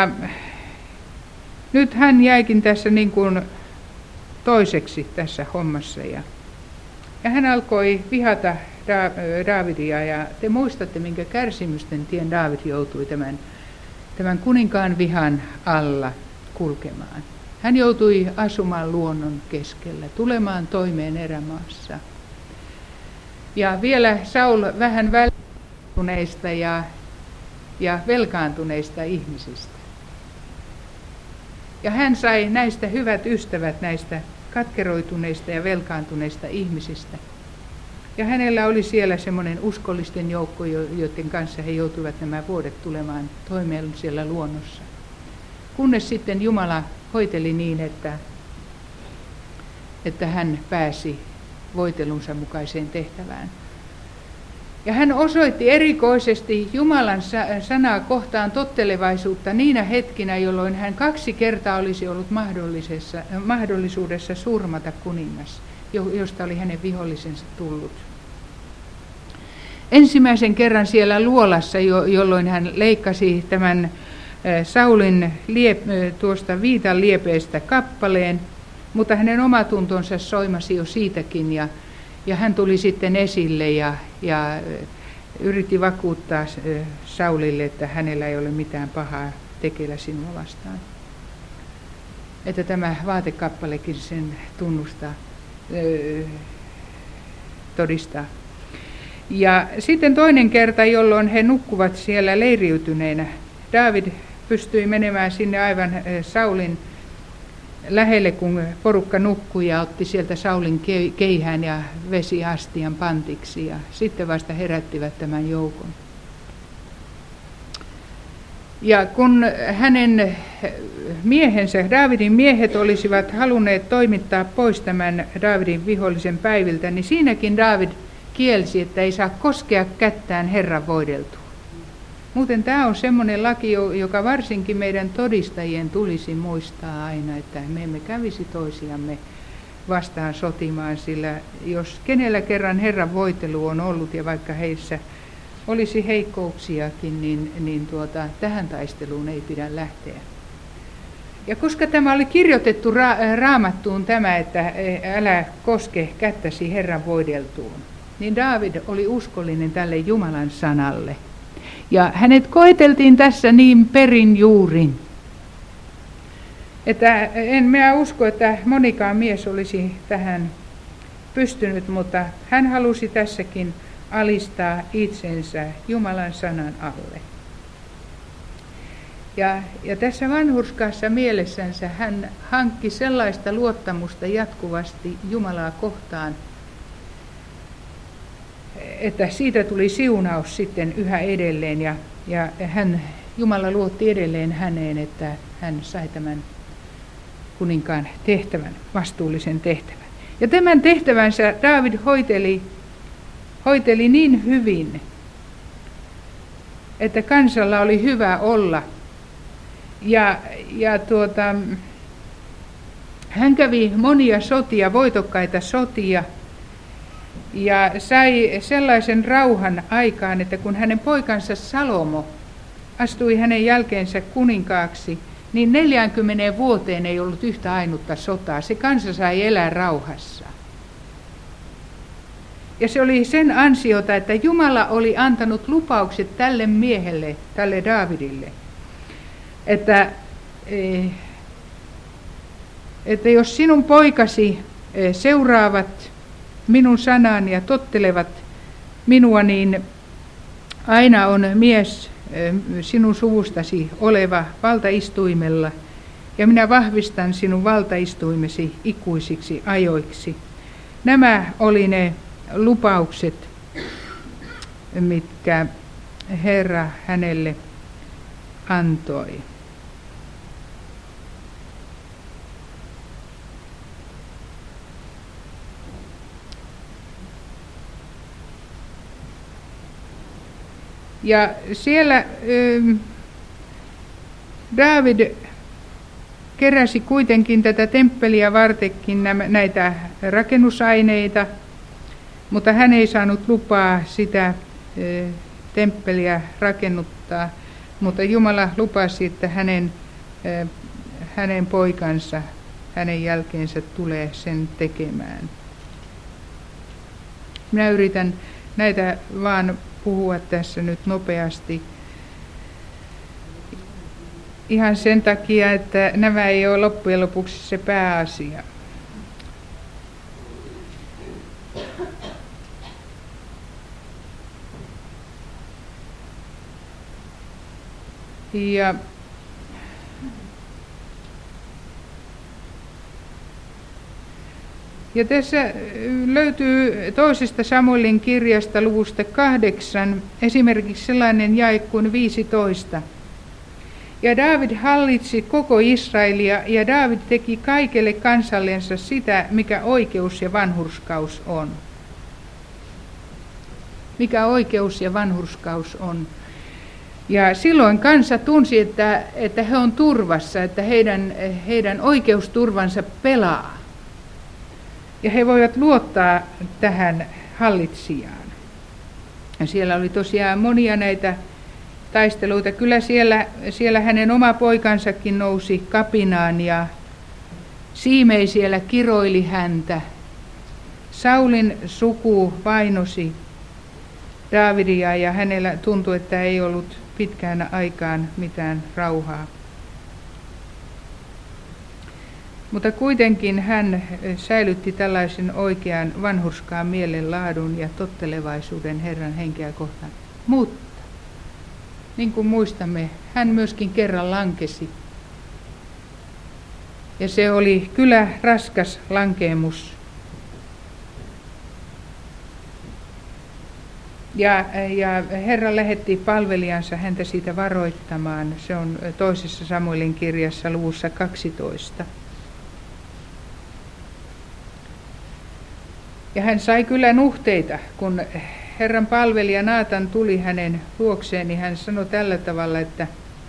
nyt hän jäikin tässä niin kuin toiseksi tässä hommassa ja hän alkoi vihata Daavidia ja te muistatte, minkä kärsimysten tien Daavid joutui tämän kuninkaan vihan alla kulkemaan. Hän joutui asumaan luonnon keskellä, tulemaan toimeen erämaassa. Ja vielä Saul vähän välttäneistä ja velkaantuneista ihmisistä. Ja hän sai näistä hyvät ystävät näistä katkeroituneista ja velkaantuneista ihmisistä. Ja hänellä oli siellä semmoinen uskollisten joukko, joiden kanssa he joutuivat nämä vuodet tulemaan toimeen siellä luonnossa. Kunnes sitten Jumala hoiteli niin, että hän pääsi voitelunsa mukaiseen tehtävään. Ja hän osoitti erikoisesti Jumalan sanaa kohtaan tottelevaisuutta niinä hetkinä, jolloin hän 2 kertaa olisi ollut mahdollisuudessa surmata kuningas, josta oli hänen vihollisensa tullut. Ensimmäisen kerran siellä luolassa, jolloin hän leikkasi tämän Saulin tuosta viitan liepeestä kappaleen, mutta hänen omatuntonsa soimasi jo siitäkin ja hän tuli sitten esille ja yritti vakuuttaa Saulille, että hänellä ei ole mitään pahaa tekeillä sinua vastaan. Että tämä vaatekappalekin sen tunnustaa, todistaa. Ja sitten toinen kerta, jolloin he nukkuvat siellä leiriytyneinä, Daavid pystyi menemään sinne aivan Saulin lähelle, kun porukka nukkui ja otti sieltä Saulin keihään ja vesi astian pantiksi ja sitten vasta herättivät tämän joukon. Ja kun hänen miehensä, Daavidin miehet olisivat halunneet toimittaa pois tämän Daavidin vihollisen päiviltä, niin siinäkin Daavid kielsi, että ei saa koskea kättään Herran voideltua. Muuten tämä on semmoinen laki, joka varsinkin meidän todistajien tulisi muistaa aina, että me emme kävisi toisiamme vastaan sotimaan, sillä jos kenellä kerran Herran voitelu on ollut ja vaikka heissä olisi heikkouksiakin, niin tähän taisteluun ei pidä lähteä. Ja koska tämä oli kirjoitettu Raamattuun tämä, että älä koske kättäsi Herran voideltuun, niin Daavid oli uskollinen tälle Jumalan sanalle. Ja hänet koeteltiin tässä niin perin juurin, että en minä usko, että monikaan mies olisi tähän pystynyt, mutta hän halusi tässäkin alistaa itsensä Jumalan sanan alle. Ja tässä vanhurskaassa mielessänsä hän hankki sellaista luottamusta jatkuvasti Jumalaa kohtaan, että siitä tuli siunaus sitten yhä edelleen ja Jumala luotti edelleen häneen, että hän sai tämän kuninkaan tehtävän, vastuullisen tehtävän. Ja tämän tehtävänsä Daavid hoiteli niin hyvin, että kansalla oli hyvä olla. Hän kävi monia sotia, voitokkaita sotia, ja sai sellaisen rauhan aikaan, että kun hänen poikansa Salomo astui hänen jälkeensä kuninkaaksi, niin 40 vuoteen ei ollut yhtä ainutta sotaa. Se kansa sai elää rauhassa. Ja se oli sen ansiota, että Jumala oli antanut lupaukset tälle miehelle, tälle Daavidille, että jos sinun poikasi seuraavat minun sanani ja tottelevat minua, niin aina on mies sinun suvustasi oleva valtaistuimella, ja minä vahvistan sinun valtaistuimesi ikuisiksi ajoiksi. Nämä oli ne lupaukset, mitkä Herra hänelle antoi. Ja siellä Daavid keräsi kuitenkin tätä temppeliä vartekin näitä rakennusaineita, mutta hän ei saanut lupaa sitä temppeliä rakennuttaa, mutta Jumala lupasi, että hänen poikansa hänen jälkeensä tulee sen tekemään. Minä yritän näitä vaan puhua tässä nyt nopeasti. Ihan sen takia, että nämä ei ole loppujen lopuksi se pääasia. Ja tässä löytyy toisesta Samuelin kirjasta luvusta 8 esimerkiksi sellainen jae kuin 15. Ja Daavid hallitsi koko Israelia, ja Daavid teki kaikelle kansallensa sitä, mikä oikeus ja vanhurskaus on. Mikä oikeus ja vanhurskaus on. Ja silloin kansa tunsi, että he on turvassa, että heidän oikeusturvansa pelaa. Ja he voivat luottaa tähän hallitsijaan. Ja siellä oli tosiaan monia näitä taisteluita. Kyllä siellä hänen oma poikansakin nousi kapinaan ja Siimei siellä kiroili häntä. Saulin suku vainosi Daavidia ja hänellä tuntui, että ei ollut pitkään aikaan mitään rauhaa. Mutta kuitenkin hän säilytti tällaisen oikean vanhurskaan mielenlaadun ja tottelevaisuuden Herran henkeä kohtaan. Mutta, niin kuin muistamme, hän myöskin kerran lankesi. Ja se oli kyllä raskas lankeemus. Ja Herra lähetti palvelijansa häntä siitä varoittamaan. Se on toisessa Samuelin kirjassa luvussa 12. Ja hän sai kyllä nuhteita, kun Herran palvelija Naatan tuli hänen luokseen, niin hän sanoi tällä tavalla, että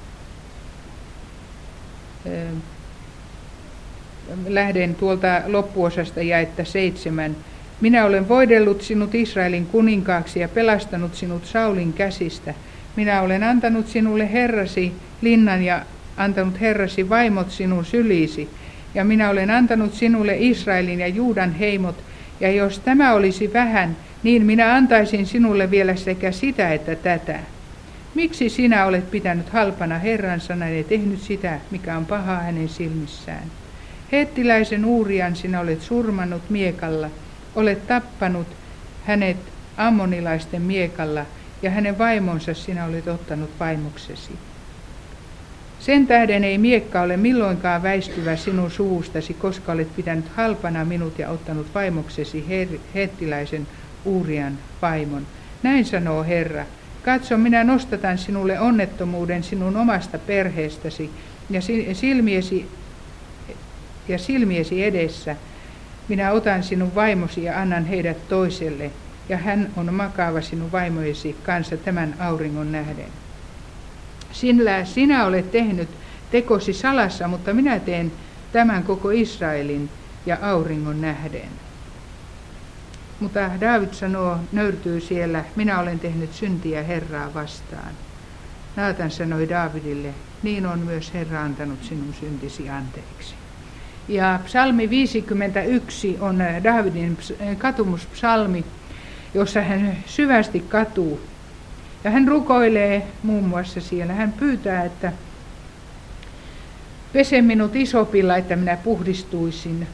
lähden tuolta loppuosasta jaetta 7. Minä olen voidellut sinut Israelin kuninkaaksi ja pelastanut sinut Saulin käsistä. Minä olen antanut sinulle herrasi linnan ja antanut herrasi vaimot sinun syliisi. Ja minä olen antanut sinulle Israelin ja Juudan heimot. Ja jos tämä olisi vähän, niin minä antaisin sinulle vielä sekä sitä että tätä. Miksi sinä olet pitänyt halpana Herran sanan ja tehnyt sitä, mikä on pahaa hänen silmissään? Hettiläisen Uurian sinä olet surmannut miekalla, olet tappanut hänet ammonilaisten miekalla ja hänen vaimonsa sinä olet ottanut vaimoksesi. Sen tähden ei miekka ole milloinkaan väistyvä sinun suvustasi, koska olet pitänyt halpana minut ja ottanut vaimoksesi hettiläisen Uurian vaimon. Näin sanoo Herra. Katso, minä nostatan sinulle onnettomuuden sinun omasta perheestäsi ja ja silmiesi edessä minä otan sinun vaimosi ja annan heidät toiselle, ja hän on makaava sinun vaimojesi kanssa tämän auringon nähden. Sinä olet tehnyt tekosi salassa, mutta minä teen tämän koko Israelin ja auringon nähden. Mutta Daavid sanoo, nöyrtyy siellä, minä olen tehnyt syntiä Herraa vastaan. Naatan sanoi Daavidille, niin on myös Herra antanut sinun syntisi anteeksi. Ja psalmi 51 on Daavidin katumuspsalmi, jossa hän syvästi katuu. Ja hän rukoilee muun muassa siellä. Hän pyytää, että pese minut isopilla, että minä puhdistuisin.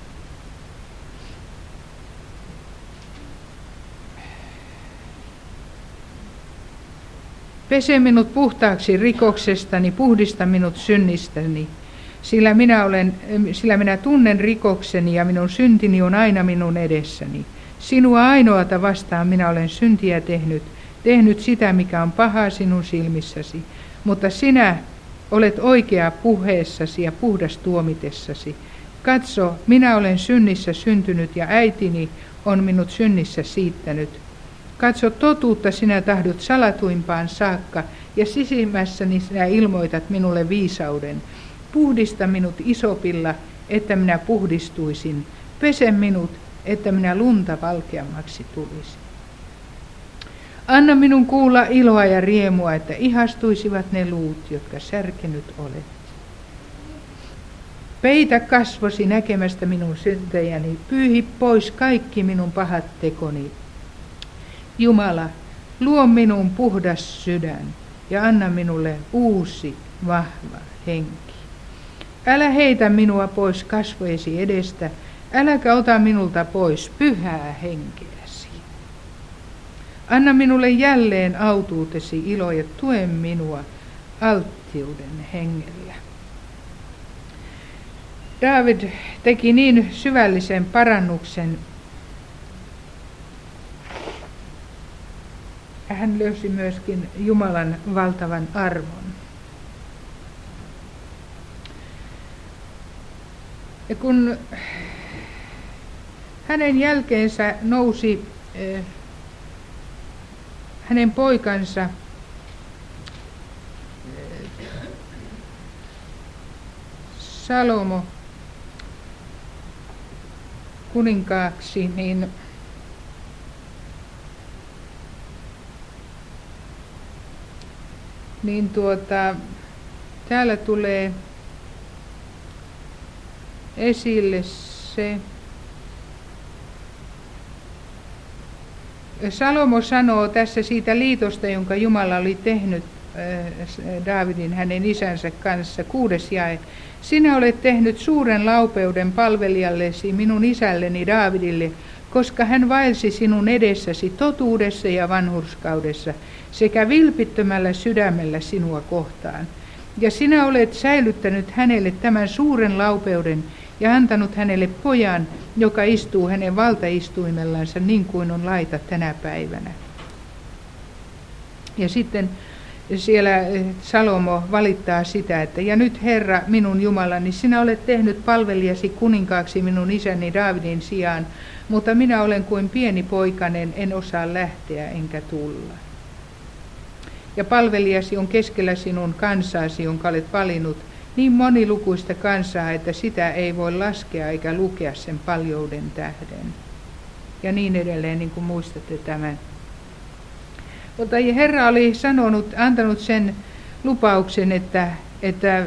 Pese minut puhtaaksi rikoksestani, puhdista minut synnistäni, sillä minä tunnen rikokseni ja minun syntini on aina minun edessäni. Sinua ainoata vastaan minä olen syntiä tehnyt sitä, mikä on pahaa sinun silmissäsi, mutta sinä olet oikea puheessasi ja puhdas tuomitessasi. Katso, minä olen synnissä syntynyt ja äitini on minut synnissä siittänyt. Katso, totuutta sinä tahdot salatuimpaan saakka, ja sisimmässäni sinä ilmoitat minulle viisauden. Puhdista minut isopilla, että minä puhdistuisin. Pese minut, että minä lunta valkeammaksi tulisin. Anna minun kuulla iloa ja riemua, että ihastuisivat ne luut, jotka särkenyt olet. Peitä kasvosi näkemästä minun syntejäni, pyyhi pois kaikki minun pahat tekoni. Jumala, luo minun puhdas sydän ja anna minulle uusi, vahva henki. Älä heitä minua pois kasvojesi edestä, äläkä ota minulta pois pyhää henkeäsi. Anna minulle jälleen autuutesi ilo ja tue minua alttiuden hengellä. Daavid teki niin syvällisen parannuksen. Hän löysi myöskin Jumalan valtavan arvon. Ja kun hänen jälkeensä nousi hänen poikansa Salomo kuninkaaksi, niin täällä tulee esille se. Salomo sanoo tässä siitä liitosta, jonka Jumala oli tehnyt Daavidin hänen isänsä kanssa, 6. jae. Sinä olet tehnyt suuren laupeuden palvelijallesi minun isälleni Daavidille, koska hän vaelsi sinun edessäsi totuudessa ja vanhurskaudessa sekä vilpittömällä sydämellä sinua kohtaan. Ja sinä olet säilyttänyt hänelle tämän suuren laupeuden ja antanut hänelle pojan, joka istuu hänen valtaistuimellansa niin kuin on laita tänä päivänä. Ja sitten siellä Salomo valittaa sitä, että ja nyt Herra minun Jumalani, sinä olet tehnyt palvelijasi kuninkaaksi minun isäni Daavidin sijaan, mutta minä olen kuin pieni poikanen, en osaa lähteä enkä tulla. Ja palvelijasi on keskellä sinun kansaasi, jonka olet valinnut, niin monilukuista kansaa, että sitä ei voi laskea eikä lukea sen paljouden tähden. Ja niin edelleen, niin kuin muistatte tämän. Mutta Herra oli antanut sen lupauksen, että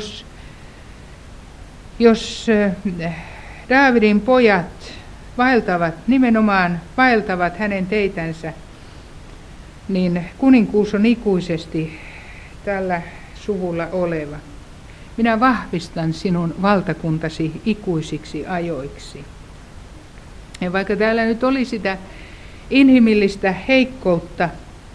jos Daavidin pojat nimenomaan vaeltavat hänen teitänsä, niin kuninkuus on ikuisesti tällä suvulla oleva. Minä vahvistan sinun valtakuntasi ikuisiksi ajoiksi. Ja vaikka täällä nyt oli sitä inhimillistä heikkoutta,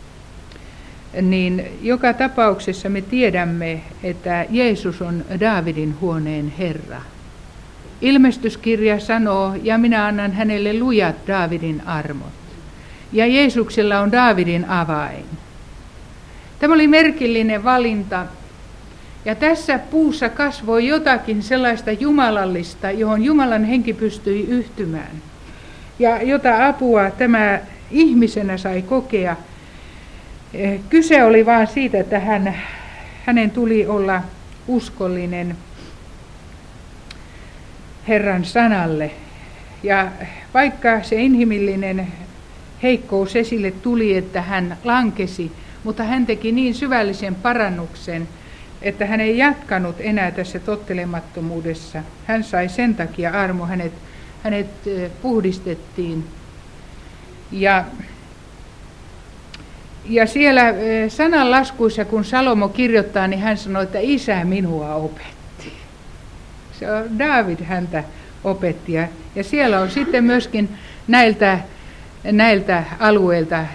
niin joka tapauksessa me tiedämme, että Jeesus on Daavidin huoneen Herra. Ilmestyskirja sanoo, ja minä annan hänelle lujat Daavidin armot. Ja Jeesuksella on Daavidin avain. Tämä oli merkillinen valinta, Ja tässä puussa kasvoi jotakin sellaista jumalallista, johon Jumalan henki pystyi yhtymään. Ja jota apua tämä ihmisenä sai kokea. Kyse oli vain siitä, että hänen tuli olla uskollinen Herran sanalle. Ja vaikka se inhimillinen heikkous esille tuli, että hän lankesi, mutta hän teki niin syvällisen parannuksen, että hän ei jatkanut enää tässä tottelemattomuudessa. Hän sai sen takia armo, hänet puhdistettiin. Ja siellä sananlaskuissa, kun Salomo kirjoittaa, niin hän sanoi, että isä minua opetti. Se on Daavid häntä opetti. Ja siellä on sitten myöskin näiltä alueilta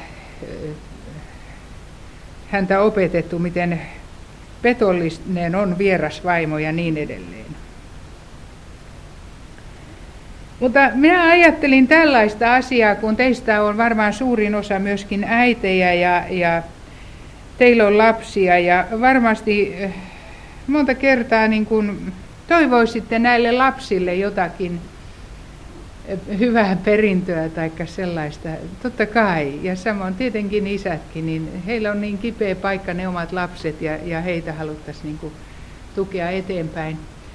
häntä opetettu, miten petollinen on vieras vaimo ja niin edelleen. Mutta minä ajattelin tällaista asiaa, kun teistä on varmaan suurin osa myöskin äitejä ja teillä on lapsia ja varmasti monta kertaa niin kun toivoisitte näille lapsille jotakin hyvää perintöä tai sellaista. Totta kai, ja samoin tietenkin isätkin, niin heillä on niin kipeä paikka ne omat lapset ja heitä haluttaisiin niin kuin tukea eteenpäin.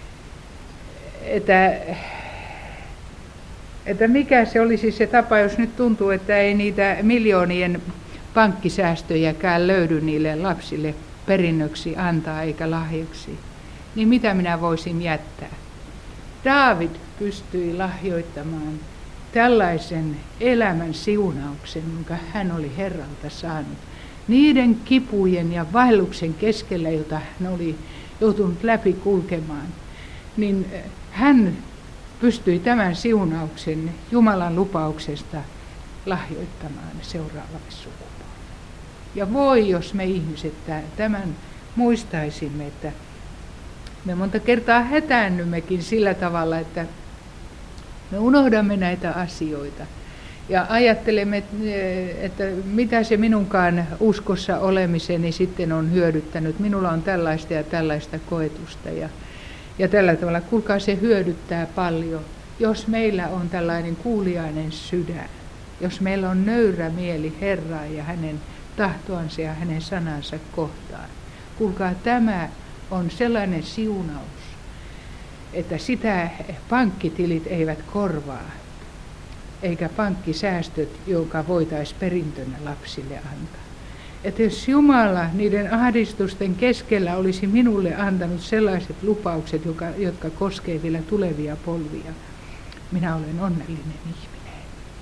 Että mikä se olisi se tapa, jos nyt tuntuu, että ei niitä miljoonien pankkisäästöjäkään löydy niille lapsille perinnöksi antaa eikä lahjaksi, niin mitä minä voisin jättää? Daavid pystyi lahjoittamaan tällaisen elämän siunauksen, jonka hän oli Herralta saanut. Niiden kipujen ja vaelluksen keskellä, jota hän oli joutunut läpi kulkemaan, niin hän pystyi tämän siunauksen Jumalan lupauksesta lahjoittamaan seuraavalle sukupolvelle. Ja voi, jos me ihmiset tämän muistaisimme, että me monta kertaa hätäännymmekin sillä tavalla, että me unohdamme näitä asioita ja ajattelemme, että mitä se minunkaan uskossa olemiseni sitten on hyödyttänyt. Minulla on tällaista ja tällaista koetusta ja tällä tavalla. Kuulkaa, se hyödyttää paljon, jos meillä on tällainen kuuliainen sydän, jos meillä on nöyrä mieli Herraa ja hänen tahtoansa ja hänen sanansa kohtaan. Kuulkaa, tämä on sellainen siunaus, että sitä pankkitilit eivät korvaa, eikä pankkisäästöt, jonka voitaisiin perintönä lapsille antaa. Että jos Jumala niiden ahdistusten keskellä olisi minulle antanut sellaiset lupaukset, jotka koskevat vielä tulevia polvia, minä olen onnellinen ihminen.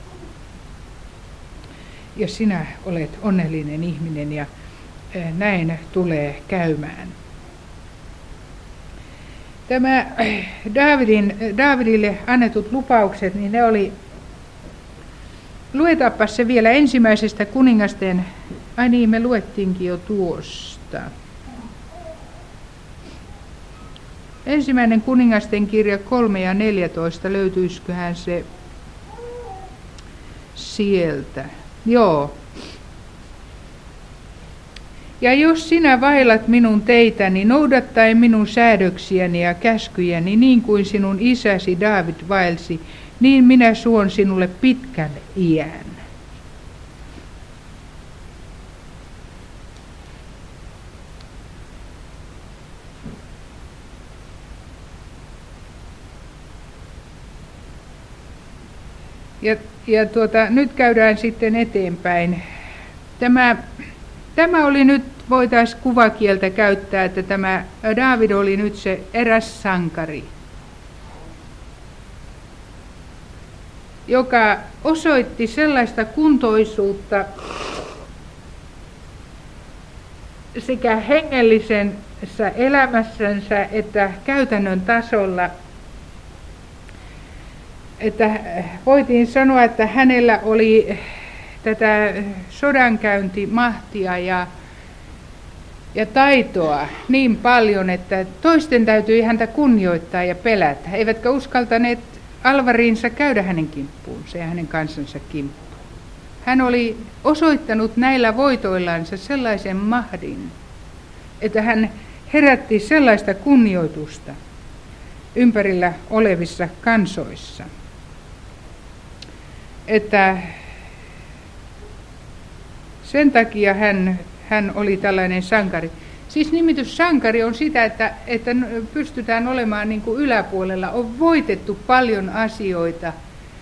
Ja sinä olet onnellinen ihminen ja näin tulee käymään. Tämä Daavidille annetut lupaukset, niin ne oli, luetaanpa se vielä ensimmäisestä kuningasten, ai niin, me luettiinkin jo tuosta. Ensimmäinen kuningasten kirja 3 ja 14, löytyisiköhän se sieltä? Joo. Ja jos sinä vaellat minun teitäni, noudattaen minun säädöksiäni ja käskyjäni, niin kuin sinun isäsi Daavid vaelsi, niin minä suon sinulle pitkän iän. Nyt käydään sitten eteenpäin. Tämä oli nyt, voitaisiin kuvakieltä käyttää, että tämä Daavid oli nyt se eräs sankari, joka osoitti sellaista kuntoisuutta sekä hengellisessä elämässänsä että käytännön tasolla, että voitiin sanoa, että hänellä oli tätä sodankäyntimahtia ja taitoa niin paljon, että toisten täytyi häntä kunnioittaa ja pelätä. Eivätkä uskaltaneet alvariinsa käydä hänen kimppuunsa ja hänen kansansa kimppuun. Hän oli osoittanut näillä voitoillansa sellaisen mahdin, että herätti sellaista kunnioitusta ympärillä olevissa kansoissa, että sen takia hän oli tällainen sankari. Siis nimitys sankari on sitä, että pystytään olemaan niin kuin yläpuolella. On voitettu paljon asioita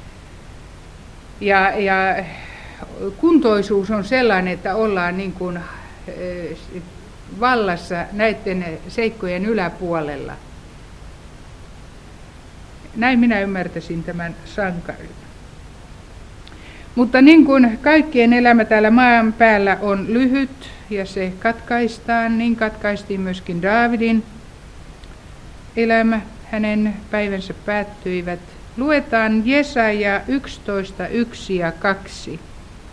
ja kuntoisuus on sellainen, että ollaan niin kuin vallassa näiden seikkojen yläpuolella. Näin minä ymmärtäisin tämän sankarin. Mutta niin kuin kaikkien elämä täällä maan päällä on lyhyt ja se katkaistaan, niin katkaistiin myöskin Daavidin elämä. Hänen päivänsä päättyivät. Luetaan Jesaja 11, 1 ja 2.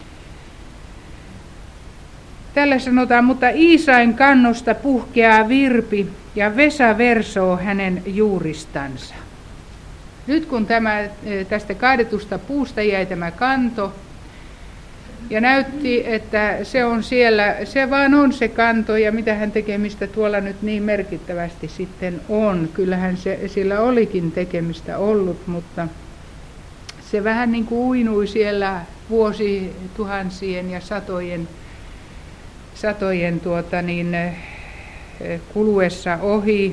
Tällä sanotaan, mutta Iisain kannosta puhkeaa virpi ja Vesa versoo hänen juuristansa. Nyt kun tästä kaadetusta puusta jäi tämä kanto ja näytti, että se on siellä, se vaan on se kanto ja mitähän tekemistä tuolla nyt niin merkittävästi sitten on. Kyllähän sillä olikin tekemistä ollut, mutta se vähän niin kuin uinui siellä vuosituhansien ja satojen kuluessa ohi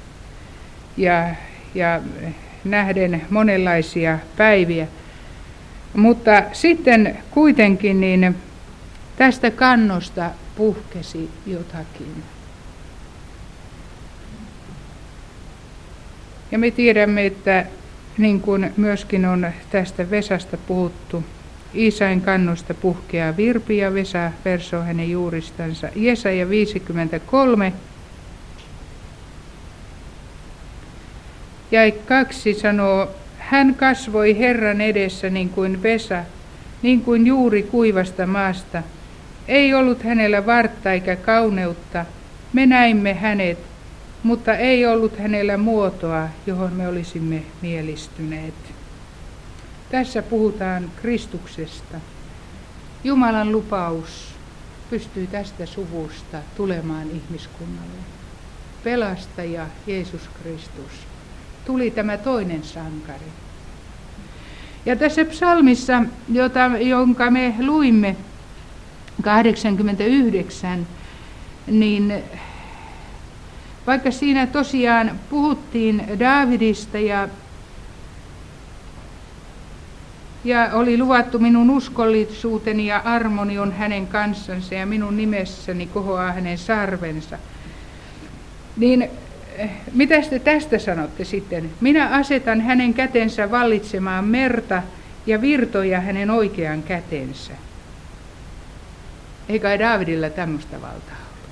ja nähden monenlaisia päiviä. Mutta sitten kuitenkin niin tästä kannosta puhkesi jotakin. Ja me tiedämme, että niin kuin myöskin on tästä Vesasta puhuttu, Iisain kannosta puhkeaa virpi ja Vesa versoo hänen juuristansa. Jesaja 53. Ja 2 sanoo, hän kasvoi Herran edessä niin kuin Vesa, niin kuin juuri kuivasta maasta. Ei ollut hänellä vartta eikä kauneutta, me näimme hänet, mutta ei ollut hänellä muotoa, johon me olisimme mielistyneet. Tässä puhutaan Kristuksesta. Jumalan lupaus pystyy tästä suvusta tulemaan ihmiskunnalle. Pelastaja Jeesus Kristus. Tuli tämä toinen sankari. Ja tässä psalmissa, jonka me luimme 89, niin vaikka siinä tosiaan puhuttiin Daavidista ja oli luvattu minun uskollisuuteni ja armoni on hänen kanssansa ja minun nimessäni kohoaa hänen sarvensa, niin mitä te tästä sanotte sitten? Minä asetan hänen kätensä vallitsemaan merta ja virtoja hänen oikean kätensä. Ei kai Daavidilla tämmöistä valtaa ollut.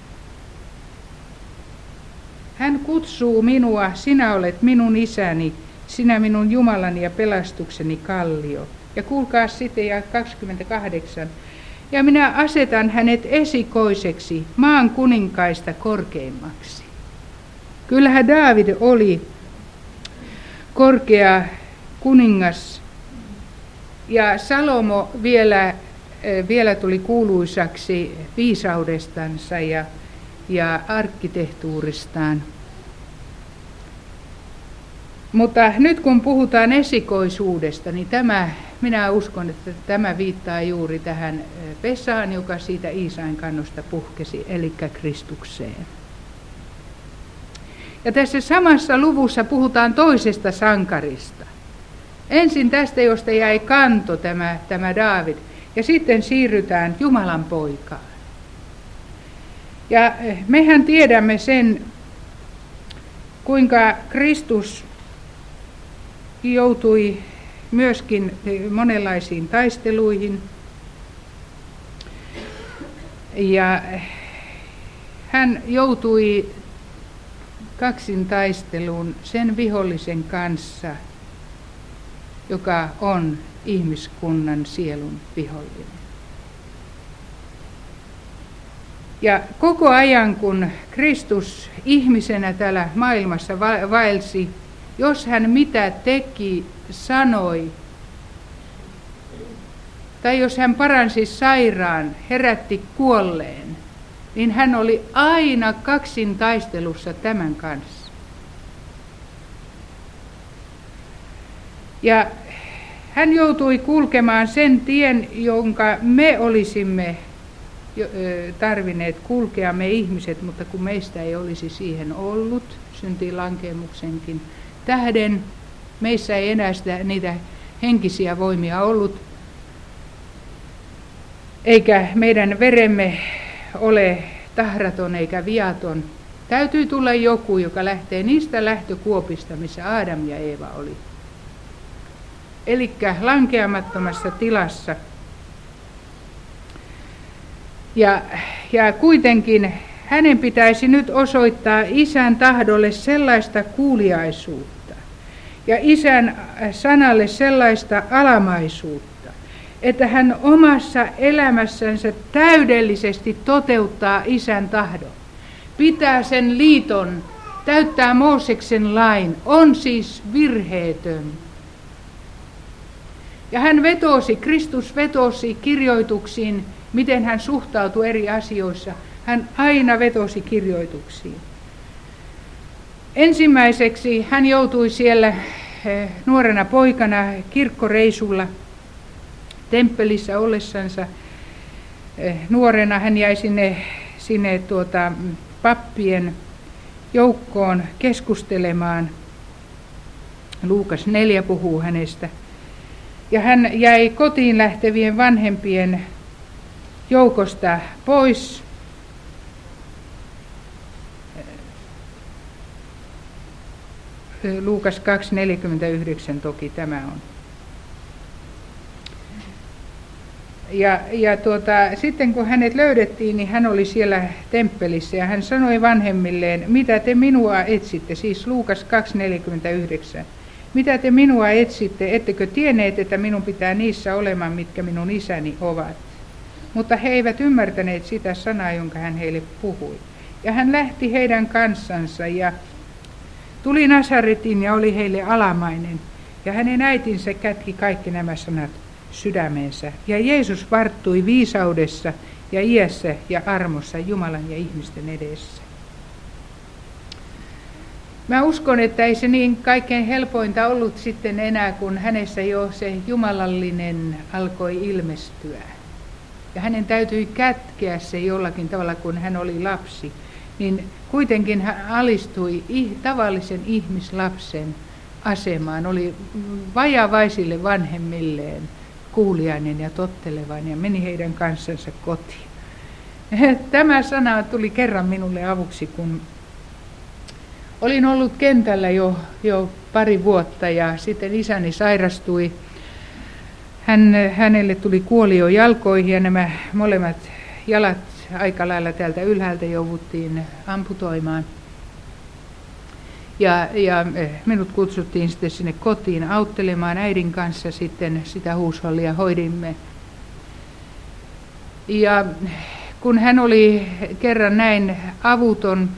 Hän kutsuu minua, sinä olet minun isäni, sinä minun Jumalani ja pelastukseni kallio. Ja kuulkaa sitten ja 28. Ja minä asetan hänet esikoiseksi, maan kuninkaista korkeimmaksi. Kyllähän Daavid oli korkea kuningas ja Salomo vielä tuli kuuluisaksi viisaudestansa ja arkkitehtuuristaan. Mutta nyt kun puhutaan esikoisuudesta, niin minä uskon, että tämä viittaa juuri tähän Vesaan, joka siitä Iisain kannosta puhkesi, eli Kristukseen. Ja tässä samassa luvussa puhutaan toisesta sankarista. Ensin tästä, josta jäi kanto tämä Daavid, ja sitten siirrytään Jumalan poikaan. Ja mehän tiedämme sen, kuinka Kristus joutui myöskin monenlaisiin taisteluihin. Ja hän joutui kaksintaisteluun sen vihollisen kanssa, joka on ihmiskunnan sielun vihollinen. Ja koko ajan, kun Kristus ihmisenä täällä maailmassa vaelsi, jos hän mitä teki, sanoi, tai jos hän paransi sairaan, herätti kuolleen, niin hän oli aina kaksin taistelussa tämän kanssa. Ja hän joutui kulkemaan sen tien, jonka me olisimme tarvinneet kulkea, me ihmiset, mutta kun meistä ei olisi siihen ollut, syntilankeemuksenkin tähden, meissä ei enää niitä henkisiä voimia ollut, eikä meidän veremme ole tahraton eikä viaton. Täytyy tulla joku, joka lähtee niistä lähtökuopista, missä Aadam ja Eeva oli. Elikkä lankeamattomassa tilassa. Ja kuitenkin hänen pitäisi nyt osoittaa Isän tahdolle sellaista kuuliaisuutta ja Isän sanalle sellaista alamaisuutta, että hän omassa elämässänsä täydellisesti toteuttaa Isän tahdon. Pitää sen liiton, täyttää Mooseksen lain, on siis virheetön. Ja Kristus vetosi kirjoituksiin, miten hän suhtautui eri asioissa. Hän aina vetosi kirjoituksiin. Ensimmäiseksi hän joutui siellä nuorena poikana kirkkoreisulla temppelissä ollessansa. Nuorena hän jäi sinne pappien joukkoon keskustelemaan. Luukas 4 puhuu hänestä. Ja hän jäi kotiin lähtevien vanhempien joukosta pois. Luukas 2:49 toki tämä on. Sitten kun hänet löydettiin, niin hän oli siellä temppelissä ja hän sanoi vanhemmilleen, mitä te minua etsitte, siis Luukas 2:49. Mitä te minua etsitte, ettekö tienneet, että minun pitää niissä olemaan, mitkä minun isäni ovat? Mutta he eivät ymmärtäneet sitä sanaa, jonka hän heille puhui. Ja hän lähti heidän kanssansa ja tuli Nasaretiin ja oli heille alamainen. Ja hänen äitinsä kätki kaikki nämä sanat sydämeensä. Ja Jeesus varttui viisaudessa ja iässä ja armossa Jumalan ja ihmisten edessä. Mä uskon, että ei se niin kaikkein helpointa ollut sitten enää, kun hänessä jo se jumalallinen alkoi ilmestyä. Ja hänen täytyi kätkeä se jollakin tavalla, kun hän oli lapsi. Niin kuitenkin hän alistui tavallisen ihmislapsen asemaan. Oli vajavaisille vanhemmilleen kuuliainen ja tottelevainen ja meni heidän kanssansa kotiin. Tämä sana tuli kerran minulle avuksi, kun olin ollut kentällä jo pari vuotta ja sitten isäni sairastui. Hänelle tuli kuolio jalkoihin ja nämä molemmat jalat aika lailla täältä ylhäältä jouduttiin amputoimaan. Ja minut kutsuttiin sitten sinne kotiin auttelemaan äidin kanssa sitten sitä huushollia hoidimme. Ja kun hän oli kerran näin avuton,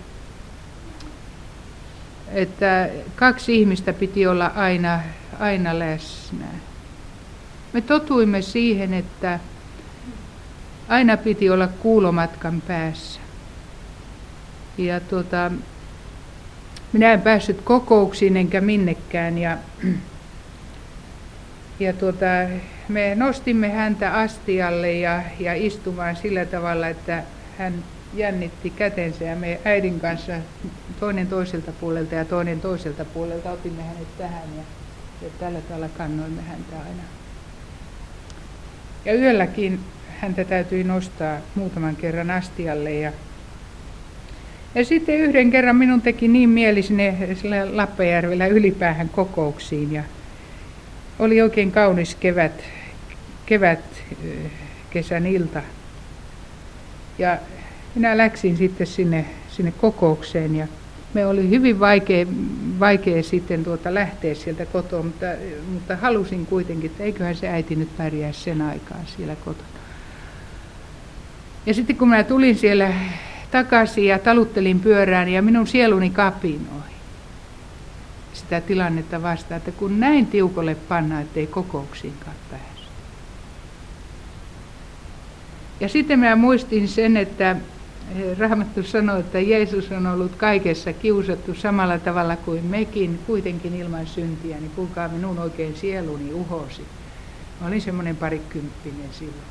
että 2 ihmistä piti olla aina läsnä. Me totuimme siihen, että aina piti olla kuulomatkan päässä. Ja minä en päässyt kokouksiin enkä minnekään. Ja me nostimme häntä astialle ja istumaan sillä tavalla, että hän jännitti kätensä ja me äidin kanssa toinen toiselta puolelta ja toinen toiselta puolelta otimme hänet tähän ja tällä tavalla kannoimme häntä aina. Ja yölläkin häntä täytyi nostaa muutaman kerran astialle ja sitten yhden kerran minun teki niin mieli sinne Lappajärvellä Ylipäähän kokouksiin ja oli oikein kaunis kesän ilta. Ja minä läksin sitten sinne kokoukseen ja me oli hyvin vaikea sitten lähteä sieltä kotoa, mutta halusin kuitenkin, että eiköhän se äiti nyt pärjää sen aikaan siellä kotona. Ja sitten kun mä tulin siellä takaisin ja taluttelin pyörään ja minun sieluni kapinoi sitä tilannetta vastaan, että kun näin tiukolle pannaan, ettei kokouksiinkaan pääse. Ja sitten mä muistin sen, että Raamattu sanoo, että Jeesus on ollut kaikessa kiusattu samalla tavalla kuin mekin, kuitenkin ilman syntiä, niin kuulkaa, minun oikein sieluni uhosi. Mä olin semmoinen parikymppinen silloin.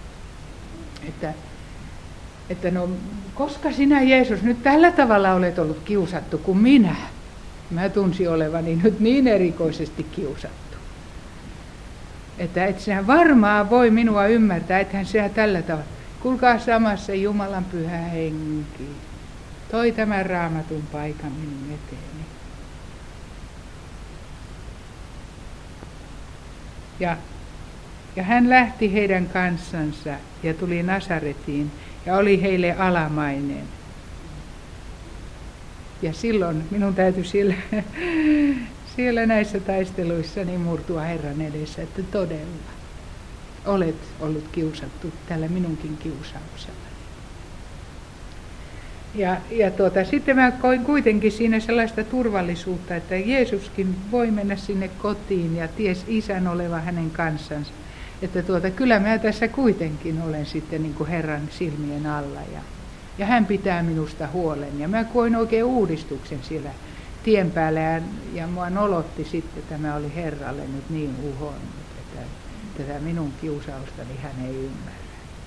Että no, koska sinä Jeesus nyt tällä tavalla olet ollut kiusattu kuin minä? Mä tunsin olevani nyt niin erikoisesti kiusattu. Että et sinä varmaan voi minua ymmärtää, ethän sinä tällä tavalla. Kuulkaa, samassa Jumalan pyhä henki toi tämän Raamatun paikan minun eteeni. Ja hän lähti heidän kanssansa ja tuli Nasaretiin ja oli heille alamainen. Ja silloin minun täytyi siellä näissä taisteluissa niin murtua Herran edessä, että todella olet ollut kiusattu tällä minunkin kiusauksella. Sitten mä koin kuitenkin siinä sellaista turvallisuutta, että Jeesuskin voi mennä sinne kotiin ja ties Isän oleva hänen kanssansa. Että kyllä mä tässä kuitenkin olen sitten niin kuin Herran silmien alla ja hän pitää minusta huolen. Ja mä koin oikein uudistuksen siellä tien päällä ja mua nolotti sitten, että mä oli Herralle nyt niin uhonnut, että tätä minun kiusaustani hän ei ymmärrä.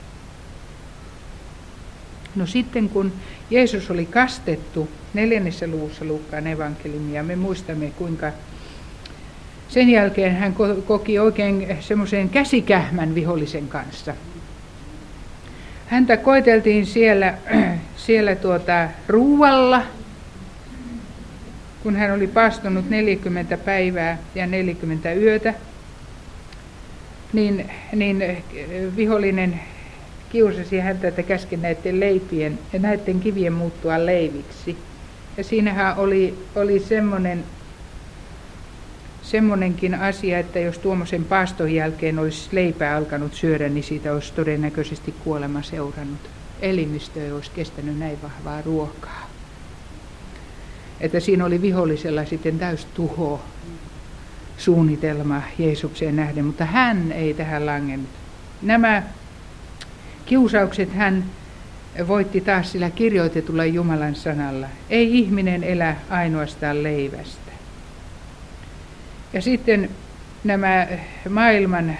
No sitten kun Jeesus oli kastettu 4. luvussa Luukkaan evankeliumia, me muistamme kuinka sen jälkeen hän koki oikein semmoisen käsikähmän vihollisen kanssa. Häntä koeteltiin siellä ruualla, kun hän oli paastonut 40 päivää ja 40 yötä, niin vihollinen kiusasi häntä, että käski näiden kivien muuttua leiviksi. Ja siinähän oli semmonenkin asia, että jos tuommoisen paaston jälkeen olisi leipää alkanut syödä, niin siitä olisi todennäköisesti kuolema seurannut. Elimistö ei olisi kestänyt näin vahvaa ruokaa. Että siinä oli vihollisella sitten täys tuho suunnitelma Jeesukseen nähden, mutta hän ei tähän langennut. Nämä kiusaukset hän voitti taas sillä kirjoitetulla Jumalan sanalla. Ei ihminen elä ainoastaan leivästä. Ja sitten nämä maailman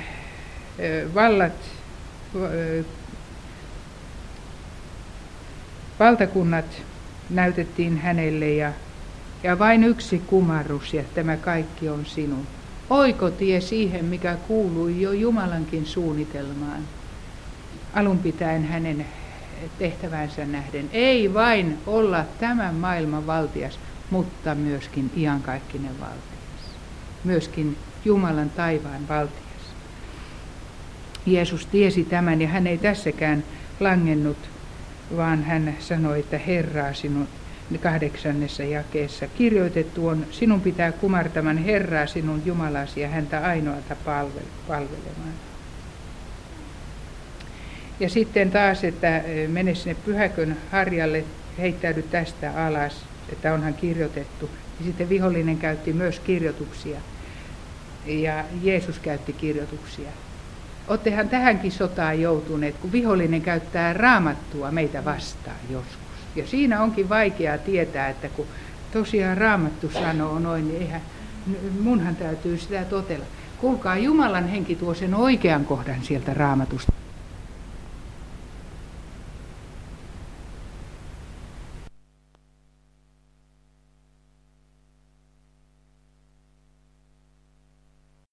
valtakunnat näytettiin hänelle ja vain yksi kumarrus ja tämä kaikki on sinun. Oikotie siihen, mikä kuului jo Jumalankin suunnitelmaan. Alun pitäen hänen tehtävänsä nähden. Ei vain olla tämän maailman valtias, mutta myöskin iankaikkinen valtias. Myöskin Jumalan taivaan valtias. Jeesus tiesi tämän ja hän ei tässäkään langennut, vaan hän sanoi, että Herraa sinun 8. jakeessa kirjoitettu on, sinun pitää kumartaman Herraa sinun Jumalasi ja häntä ainoata palvelemaan. Ja sitten taas, että mene sinne pyhäkön harjalle, heittäydy tästä alas, että onhan kirjoitettu. Ja sitten vihollinen käytti myös kirjoituksia ja Jeesus käytti kirjoituksia. Oottehan tähänkin sotaan joutuneet, kun vihollinen käyttää Raamattua meitä vastaan joskus. Ja siinä onkin vaikeaa tietää, että kun tosiaan Raamattu sanoo noin, niin munhan täytyy sitä totella. Kuulkaa, Jumalan henki tuo sen oikean kohdan sieltä Raamatusta.